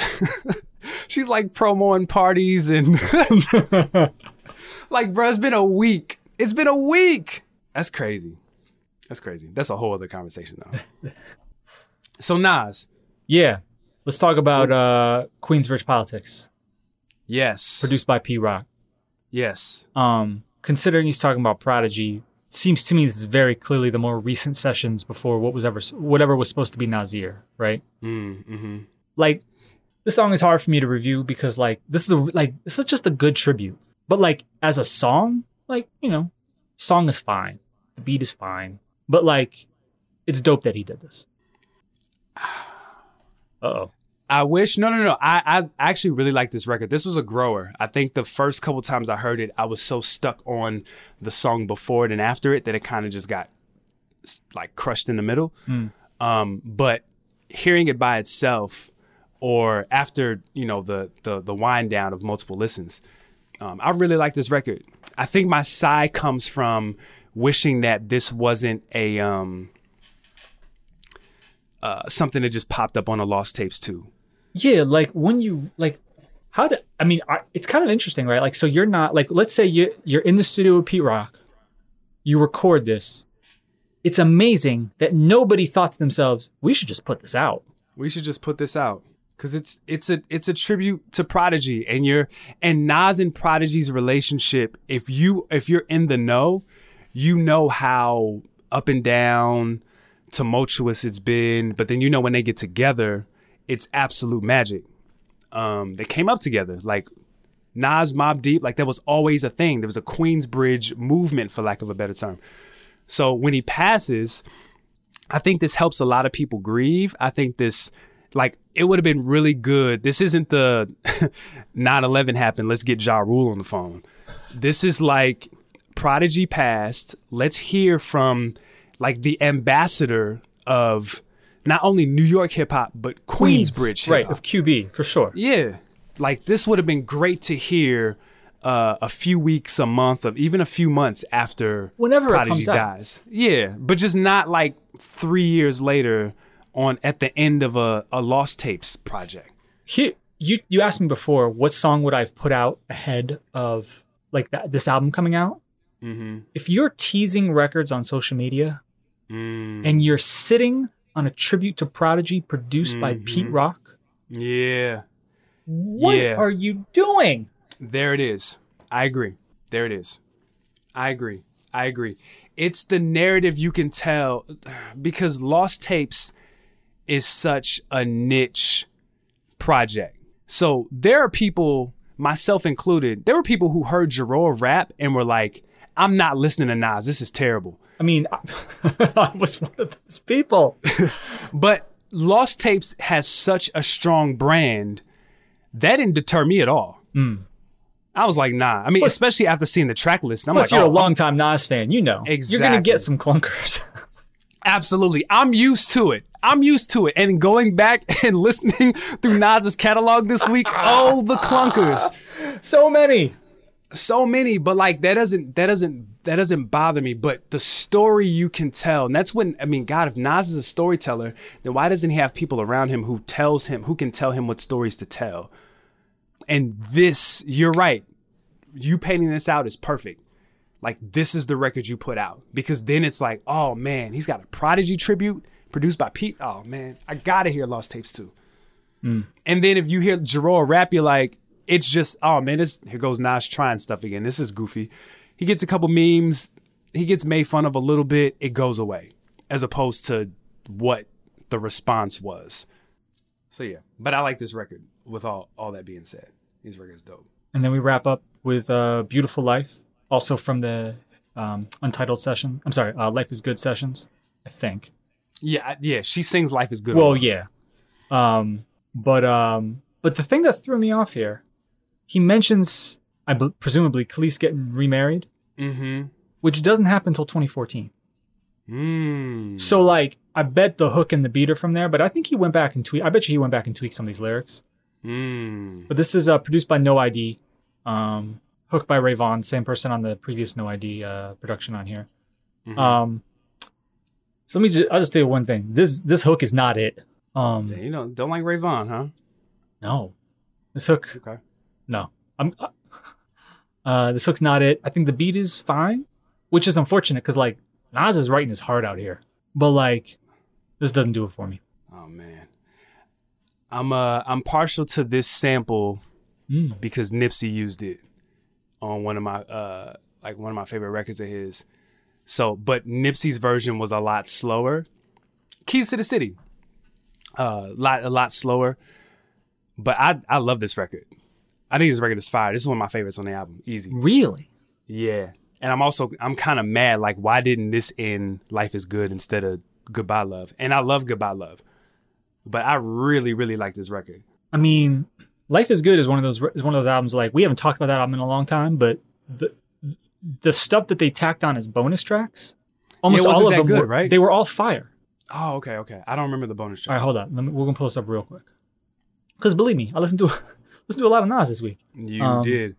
promoing parties and like, bro, it's been a week. That's crazy. That's a whole other conversation though. So Nas, Yeah. Let's talk about Queensbridge Politics, yes, produced by P Rock. yes, Considering he's talking about Prodigy, it seems to me this is very clearly the more recent sessions before whatever was supposed to be Nasir, right? mm-hmm. Like, this song is hard for me to review because like this is just a good tribute. But like as a song, like, song is fine. The beat is fine. But like it's dope that he did this. Uh-oh. I wish. No. I actually really like this record. This was a grower. I think the first couple times I heard it, I was so stuck on the song before it and after it that it kind of just got like crushed in the middle. But hearing it by itself, or after the wind down of multiple listens, I really like this record. I think my sigh comes from wishing that this wasn't a something that just popped up on a Lost Tapes too. Yeah, like when you like it's kind of interesting, right? Like, so you're not like, let's say you're in the studio with Pete Rock, you record this. It's amazing that nobody thought to themselves, we should just put this out. We should just put this out because it's a tribute to Prodigy, and Nas and Prodigy's relationship. If you're in the know, you know how up and down, tumultuous it's been. But then when they get together, it's absolute magic. They came up together like Nas, Mobb Deep. Like that was always a thing. There was a Queensbridge movement, for lack of a better term. So when he passes, I think this helps a lot of people grieve. I think this Like, it would have been really good. This isn't the 9/11 happened, let's get Ja Rule on the phone. This is like Prodigy passed. Let's hear from like the ambassador of not only New York hip hop, but Queensbridge hip hop. Right, of QB, for sure. Yeah. Like, this would have been great to hear a few weeks, a month, of even a few months after Whenever Prodigy it comes out. dies. Yeah, but just not like 3 years later at the end of a Lost Tapes project. Here, you asked me before, what song would I have put out ahead of like this album coming out? Mm-hmm. If you're teasing records on social media and you're sitting on a tribute to Prodigy produced by Pete Rock, Yeah. what Yeah. are you doing? There it is. I agree. There it is. I agree. It's the narrative you can tell, because Lost Tapes is such a niche project. So there are people, myself included, there were people who heard Jarreau rap and were like, I'm not listening to Nas. This is terrible. I mean, I was one of those people. But Lost Tapes has such a strong brand that didn't deter me at all. I was like, nah. I mean, especially after seeing the track list, I'm Plus, like, you're oh, a longtime Nas fan. You know. Exactly. You're going to get some clunkers. absolutely. I'm used to it. And going back and listening through Nas's catalog this week, oh, the clunkers. So many. But like that doesn't bother me. But the story you can tell, and that's when, I mean, God, if Nas is a storyteller, then why doesn't he have people around him who can tell him what stories to tell? And this, you're right. You painting this out is perfect. Like, this is the record you put out, because then it's like, oh man, he's got a Prodigy tribute produced by Pete. Oh man, I gotta hear Lost Tapes too. And then if you hear Jarreau rap, you're like, it's just, oh man, here goes Nas trying stuff again. This is goofy. He gets a couple memes. He gets made fun of a little bit. It goes away, as opposed to what the response was. So yeah, but I like this record with all that being said. This record is dope. And then we wrap up with Beautiful Life, also from the Untitled session. I'm sorry, Life is Good sessions, I think. Yeah. She sings Life is Good. Well, yeah. But the thing that threw me off here, he mentions, presumably, Khalees getting remarried, which doesn't happen until 2014. So, like, I bet the hook and the beat are from there, but I think he went back and tweaked. I bet you he went back and tweaked some of these lyrics. But this is produced by No ID, hook by Ray Vaughn, same person on the previous No ID production on here. So I'll just tell you one thing. This hook is not it. Don't like Ray Vaughn, huh? No, this hook. Okay. No, this hook's not it. I think the beat is fine, which is unfortunate because like Nas is writing his heart out here, but like this doesn't do it for me. Oh man, I'm partial to this sample because Nipsey used it on one of my favorite records of his. So, but Nipsey's version was a lot slower. Keys to the City, a lot slower. But I love this record. I think this record is fire. This is one of my favorites on the album. Easy. Really? Yeah. And I'm kind of mad. Like, why didn't this end Life is Good instead of Goodbye Love? And I love Goodbye Love. But I really, really like this record. I mean, Life is Good is one of those albums like we haven't talked about that album in a long time, but the stuff that they tacked on as bonus tracks, almost all of them good, were, right? They were all fire. Oh, okay. I don't remember the bonus tracks. All right, hold on. We're gonna pull this up real quick. Because believe me, I listened to a lot of Nas this week. You did.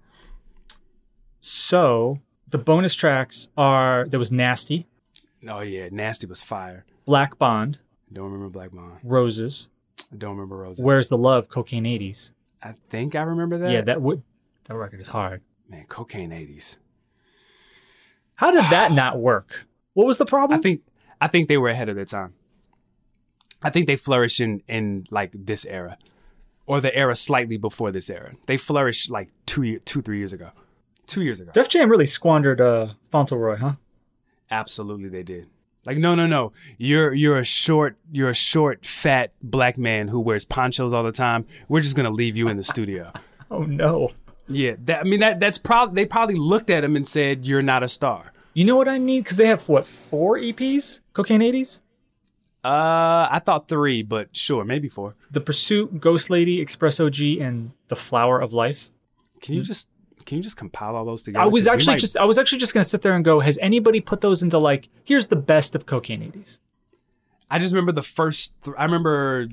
So the bonus tracks there was Nasty. Oh yeah, Nasty was fire. Black Bond. Don't remember Black Bond. Roses. I don't remember Roses. Where's the Love? Cocaine 80s. I think I remember that. Yeah, that record is hard. Man, Cocaine 80s. How did that not work? What was the problem? I think they were ahead of their time. I think they flourish in like this era, or the era slightly before this era. They flourished like 3 years ago. 2 years ago. Def Jam really squandered Fauntleroy, huh? Absolutely, they did. Like, no. You're a short, fat black man who wears ponchos all the time. We're just gonna leave you in the studio. Oh no. Yeah, that's probably they probably looked at him and said, "You're not a star." You know what I need? Because they have 4 EPs? Cocaine 80s? I thought 3, but sure, maybe 4. The Pursuit, Ghost Lady, Express OG, and The Flower of Life. Can you just compile all those together? I was actually just going to sit there and go, has anybody put those into like, here's the best of Cocaine 80s? I just remember the first. I remember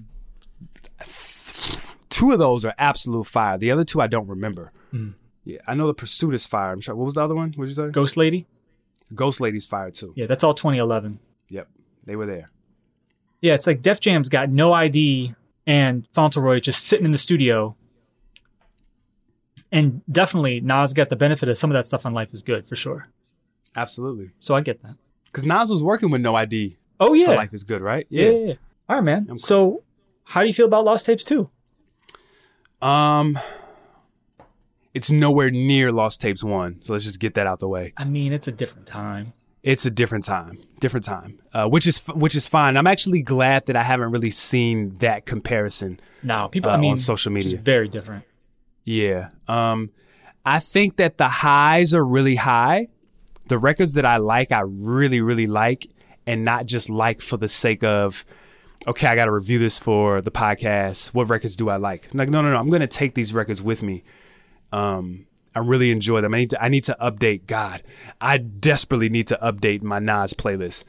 2 of those are absolute fire. The other 2 I don't remember. Yeah, I know The Pursuit is fire. I'm sure. What was the other one? What did you say? Ghost Lady. Ghost Lady's fire too. Yeah, that's all 2011. Yep, they were there. Yeah, it's like Def Jam's got No ID and Fauntleroy just sitting in the studio. And definitely Nas got the benefit of some of that stuff on Life is Good, for sure. Absolutely. So I get that. Because Nas was working with No ID. Oh, yeah. For Life is Good, right? Yeah. All right, man. So how do you feel about Lost Tapes 2? It's nowhere near Lost Tapes 1. So let's just get that out the way. I mean, it's a different time. It's a different time, which is fine. I'm actually glad that I haven't really seen that comparison. No, people. On social media, it's very different. Yeah, I think that the highs are really high. The records that I really, really like, and not just like for the sake of, okay, I got to review this for the podcast. What records do I like? Like, no. I'm going to take these records with me. I really enjoy them. I need to update. God, I desperately need to update my Nas playlist.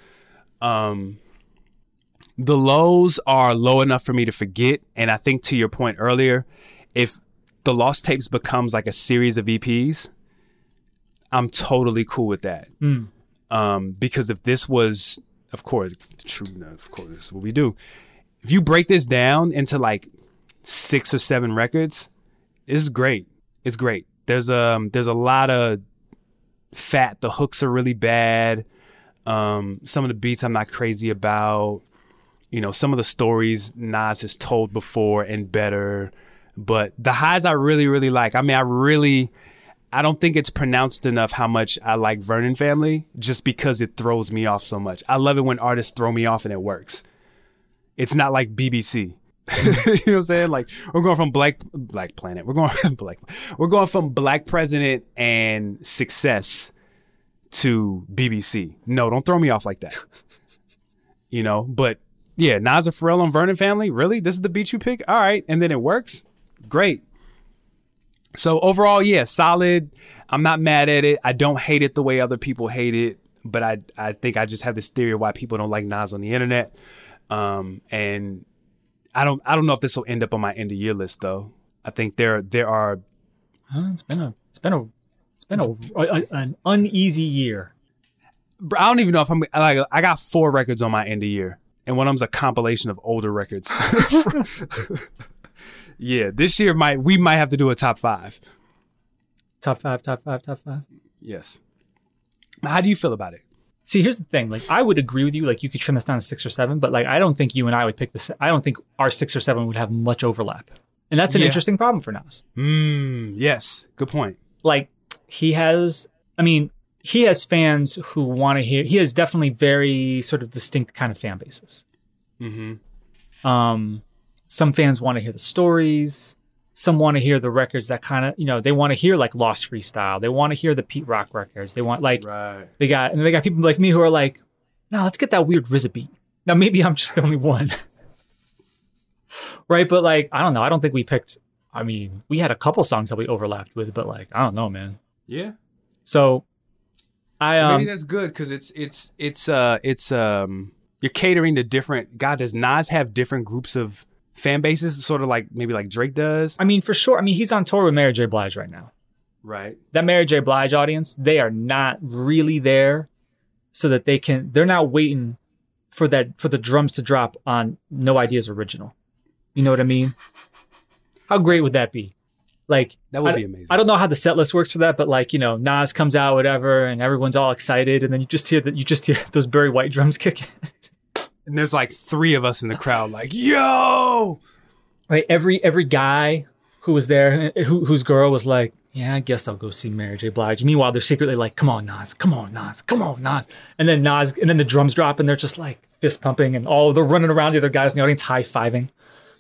The lows are low enough for me to forget. And I think to your point earlier, if the Lost Tapes becomes like a series of EPs, I'm totally cool with that. Because if this was, of course, this is what we do. If you break this down into like 6 or 7 records, it's great. It's great. There's a lot of fat. The hooks are really bad. Some of the beats I'm not crazy about. You know, some of the stories Nas has told before and better. But the highs I really, really like. I mean, I don't think it's pronounced enough how much I like Vernon Family just because it throws me off so much. I love it when artists throw me off and it works. It's not like BBC. You know what I'm saying? Like, we're going from Black Planet. We're going from Black President and Success to BBC. No, don't throw me off like that. You know, but yeah, Nas and Pharrell on Vernon Family. Really? This is the beat you pick? All right. And then it works. Great. So overall, yeah, solid. I'm not mad at it. I don't hate it the way other people hate it, but I think I just have this theory of why people don't like Nas on the internet. And I don't know if this will end up on my end of year list though. I think there are. It's been an uneasy year. I don't even know if I'm like, I got 4 records on my end of year, and one of them's a compilation of older records. Yeah, this year we might have to do a top 5. Top five. Yes. How do you feel about it? See, here's the thing. Like, I would agree with you. Like, you could trim this down to 6 or 7, but like, I don't think you and I would pick this. I don't think our 6 or 7 would have much overlap, and that's an interesting problem for Nas. Yes, good point. Like, he has fans who want to hear. He has definitely very sort of distinct kind of fan bases. Some fans want to hear the stories. Some want to hear the records that kind of, you know, they want to hear like Lost Freestyle. They want to hear the Pete Rock records. They want like, they got people like me who are like, no, let's get that weird RZA beat. Now, maybe I'm just the only one. Right. But like, I don't know. I don't think we picked, I mean, we had a couple songs that we overlapped with, but like, I don't know, man. Yeah. So maybe that's good. Cause you're catering to different, God, does Nas have different groups of fan bases, sort of like maybe like Drake does? I mean, for sure. I mean, he's on tour with Mary J. Blige right now. Right. That Mary J. Blige audience, they are not really there so that they're not waiting for the drums to drop on No Ideas original. You know what I mean? How great would that be? Like, that would be amazing. I don't know how the set list works for that, but like, you know, Nas comes out, whatever, and everyone's all excited, and then you just hear those Barry White drums kicking. And there's like 3 of us in the crowd, like, yo! Like every guy who was there, whose girl was like, yeah, I guess I'll go see Mary J. Blige. Meanwhile, they're secretly like, come on, Nas. And then the drums drop, and they're just like fist pumping, and they're running around the other guys in the audience high-fiving.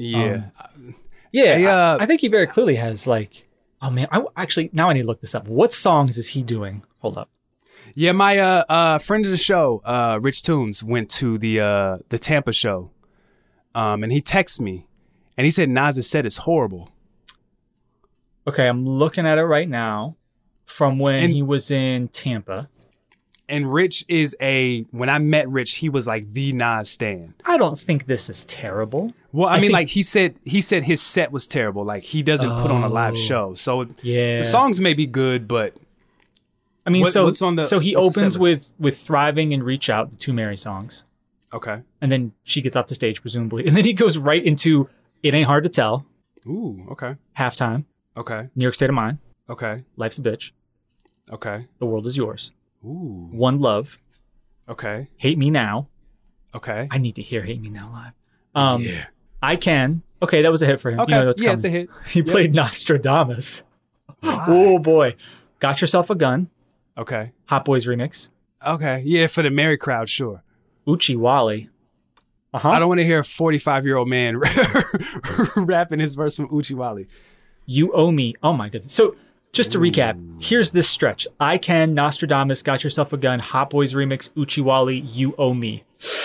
Yeah. I think he very clearly has like, oh man, now I need to look this up. What songs is he doing? Hold up. Yeah, my friend of the show, Rich Tunes, went to the Tampa show, and he texted me, and he said Nas's set is horrible. Okay, I'm looking at it right now from when he was in Tampa. And Rich when I met Rich, he was like the Nas stan. I don't think this is terrible. Well, I mean, like he said his set was terrible. Like he doesn't put on a live show. So the songs may be good, but I mean, so he opens with Thriving and Reach Out, the two Mary songs. Okay. And then she gets off the stage, presumably. And then he goes right into It Ain't Hard to Tell. Ooh, okay. Halftime. Okay. New York State of Mind. Okay. Life's a Bitch. Okay. The World Is Yours. Ooh. One Love. Okay. Hate Me Now. Okay. I need to hear Hate Me Now live. Yeah. I Can. Okay, that was a hit for him. Okay. You know that's yeah, coming. it's a hit. He played Nostradamus. Wow. Oh boy. Got Yourself a Gun. Okay. Hot Boys remix. Okay. Yeah, for the Mary crowd, sure. Uchi Wally. Uh-huh. I don't want to hear a 45-year-old man rapping his verse from Uchi Wally. You Owe Me. Oh my goodness. So just to recap, here's this stretch. I Can, Nostradamus, Got Yourself a Gun, Hot Boys remix, Uchi Wally, You Owe Me.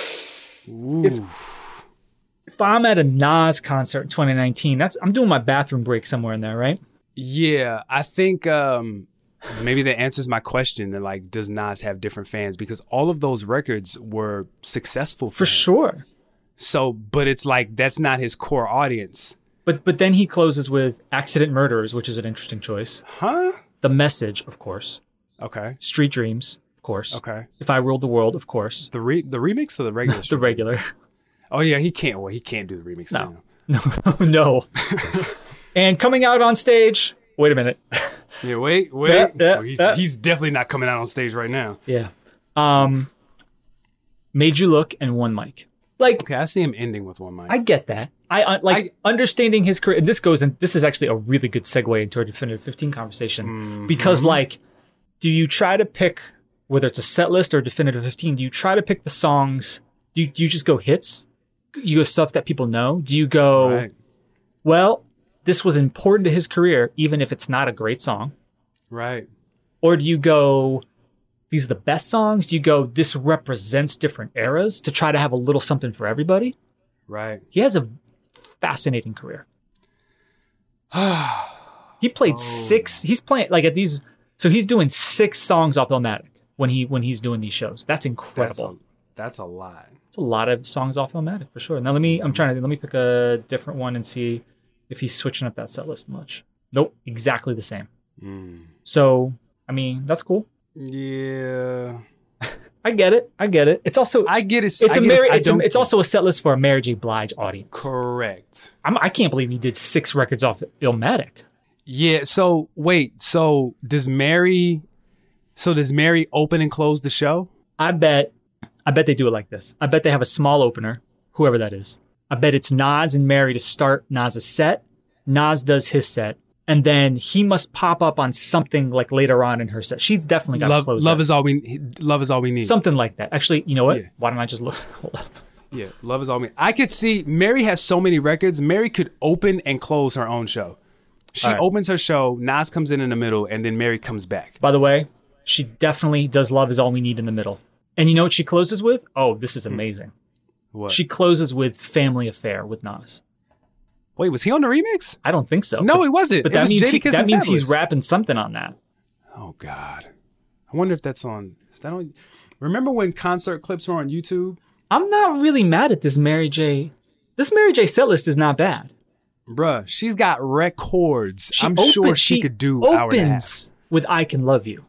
If I'm at a Nas concert in 2019, I'm doing my bathroom break somewhere in there, right? Yeah, I think maybe that answers my question. Like, does Nas have different fans? Because all of those records were successful for him. Sure. So, but it's like that's not his core audience. But then he closes with Accident Murderers, which is an interesting choice. Huh? The Message, of course. Okay. Street Dreams, of course. Okay. If I Ruled the World, of course. The remix or the regular? The regular. Oh yeah, he can't. Well, he can't do the remix now. No. And coming out on stage. Wait a minute. Yeah, wait. He's definitely not coming out on stage right now. Yeah. Made You Look and One Mic. Like, okay, I see him ending with One Mic. I get that. I understanding his career. And this is actually a really good segue into our Definitive 15 conversation because like, do you try to pick whether it's a set list or Definitive 15? Do you try to pick the songs? Do you just go hits? You go stuff that people know? Do you go, well, this was important to his career, even if it's not a great song? Right. Or do you go, these are the best songs? Do you go, this represents different eras to try to have a little something for everybody? Right. He has a fascinating career. He played he's playing like at these, so he's doing 6 songs off Illmatic when he's doing these shows. That's incredible. That's a lot. It's a lot of songs off Illmatic for sure. Now let me pick a different one and see if he's switching up that set list much. Nope, exactly the same. So, I mean, that's cool. Yeah. I get it. It's also I get it. It's also a set list for a Mary J. Blige audience. Correct. I can't believe he did 6 records off Illmatic. Yeah. So wait. So does Mary open and close the show? I bet they do it like this. I bet they have a small opener, whoever that is. I bet it's Nas and Mary to start Nas's set. Nas does his set. And then he must pop up on something like later on in her set. She's definitely got to close. Love is all we need. Something like that. Actually, you know what? Yeah. Why don't I just look? Hold up. Yeah, Love is all we need. I could see Mary has so many records. Mary could open and close her own show. She opens her show, Nas comes in the middle, and then Mary comes back. By the way, she definitely does Love is all we need in the middle. And you know what she closes with? Oh, this is amazing. What? She closes with Family Affair with Nas. Wait, was he on the remix? I don't think so. No, he wasn't. But that means he's rapping something on that. Oh God, I wonder if that's on. Is that on? Remember when concert clips were on YouTube? I'm not really mad at this Mary J. This Mary J. set list is not bad. Bruh, she's got records. I'm sure she could do hour and a half. With I Can Love You.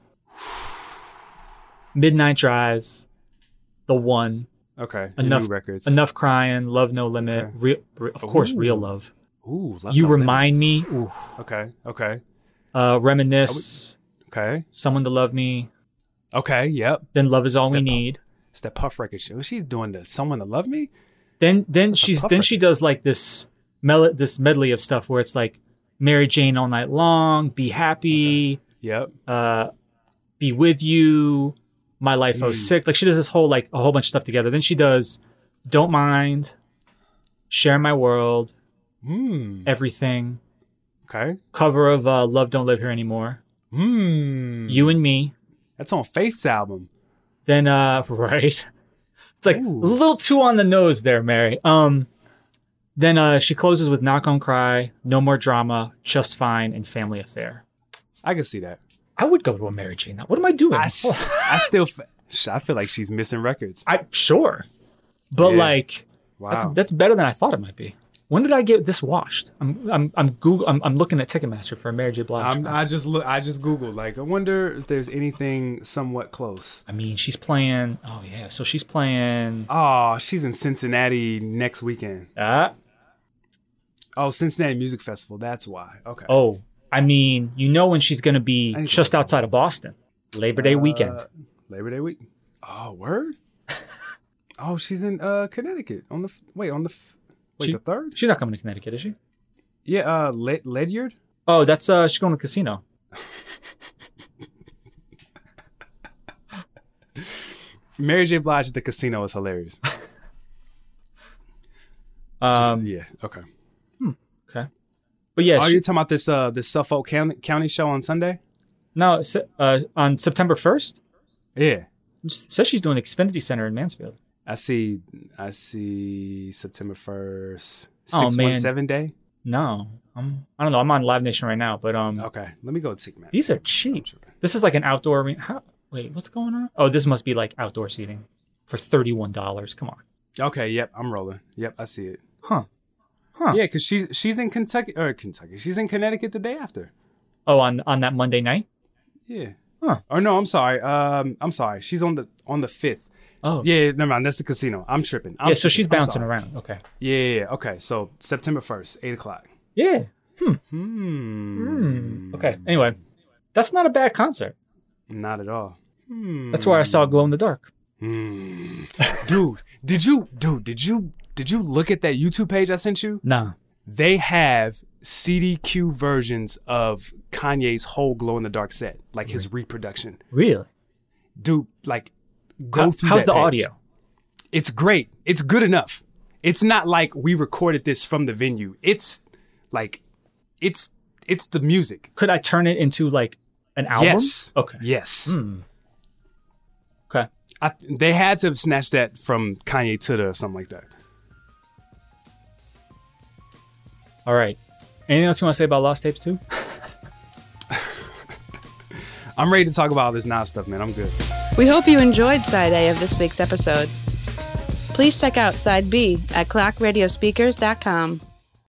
Midnight Drive. The One. Okay. Enough records. Enough Crying. Love No Limit. Okay. Of course, Real Love. Ooh, Love You No Remind Limit. Me. Ooh. Okay. Reminisce. Okay. Someone to Love Me. Okay, yep. Then Love Is All We Need. It's that Puff record show. Was she doing Someone to Love Me? Then she does like this medley of stuff where it's like Mary Jane All Night Long, Be Happy. Okay. Yep. Be With You, My Life 06. Like she does this whole like a whole bunch of stuff together. Then she does Don't Mind, Share My World, Everything. Okay. Cover of Love Don't Live Here Anymore. You and Me. That's on Faith's album. Then right. It's like Ooh. a little too on the nose there, Mary. Then she closes with Not Gonna Cry, No More Drama, Just Fine, and Family Affair. I can see that. I would go to a Mary J. Now. What am I doing? I still I feel like she's missing records. Sure. But Yeah. like Wow. that's better than I thought it might be. When did I get this washed? I'm looking at Ticketmaster for a Mary J. Blige. concert. I just Googled, like, I wonder if there's anything somewhat close. I mean, she's playing. Oh yeah, so she's playing. Oh, she's in Cincinnati next weekend. Oh, Cincinnati Music Festival. That's why. Okay. Oh, I mean, you know when she's gonna be I need to just look. outside of Boston, Labor Day weekend. Labor Day week. Oh, word. Oh, she's in Connecticut on the She- the 3rd. She's not coming to Connecticut, is she? Yeah. Ledyard. Oh, that's she's going to the casino. Mary J. Blige at the casino is hilarious. Yeah. Okay. Okay. But yeah, Oh, you're talking about this Suffolk County show on Sunday? no, it's, on September 1st, Yeah. it says she's doing Xfinity Center in Mansfield. I see September 1st. Oh, man. 617 day. No, I don't know. I'm on Live Nation right now, but Okay. Let me go to Ticketmaster. these are cheap. This is like an outdoor arena. Wait, what's going on? Oh, this must be like outdoor seating for $31. Come on. Okay. Yep. I'm rolling. Yep. I see it. Huh. Yeah, because she's in Kentucky. She's in Connecticut the day after. Oh, on that Monday night? Yeah. Huh. Or no, I'm sorry. I'm sorry. She's on the 5th. Oh. Yeah, never mind. That's the casino. I'm tripping. Yeah, so she's bouncing around. Okay. Yeah. Okay. So September 1st, 8:00. Yeah. Hmm. Okay. Anyway, that's not a bad concert. Not at all. That's where I saw Glow in the Dark. Dude, did you look at that YouTube page I sent you? Nah. They have CDQ versions of Kanye's whole Glow in the Dark set, like his reproduction. Really? Dude, like go through How's that the page. audio? It's great. It's good enough. It's not like we recorded this from the venue. It's like it's the music. Could I turn it into like an album? Yes. Okay. Yes. Okay. They had to have snatched that from Kanye Twitter or something like that. All right. Anything else you want to say about Lost Tapes 2? I'm ready to talk about all this Nas stuff, man. I'm good. We hope you enjoyed Side A of this week's episode. Please check out Side B at clockradiospeakers.com.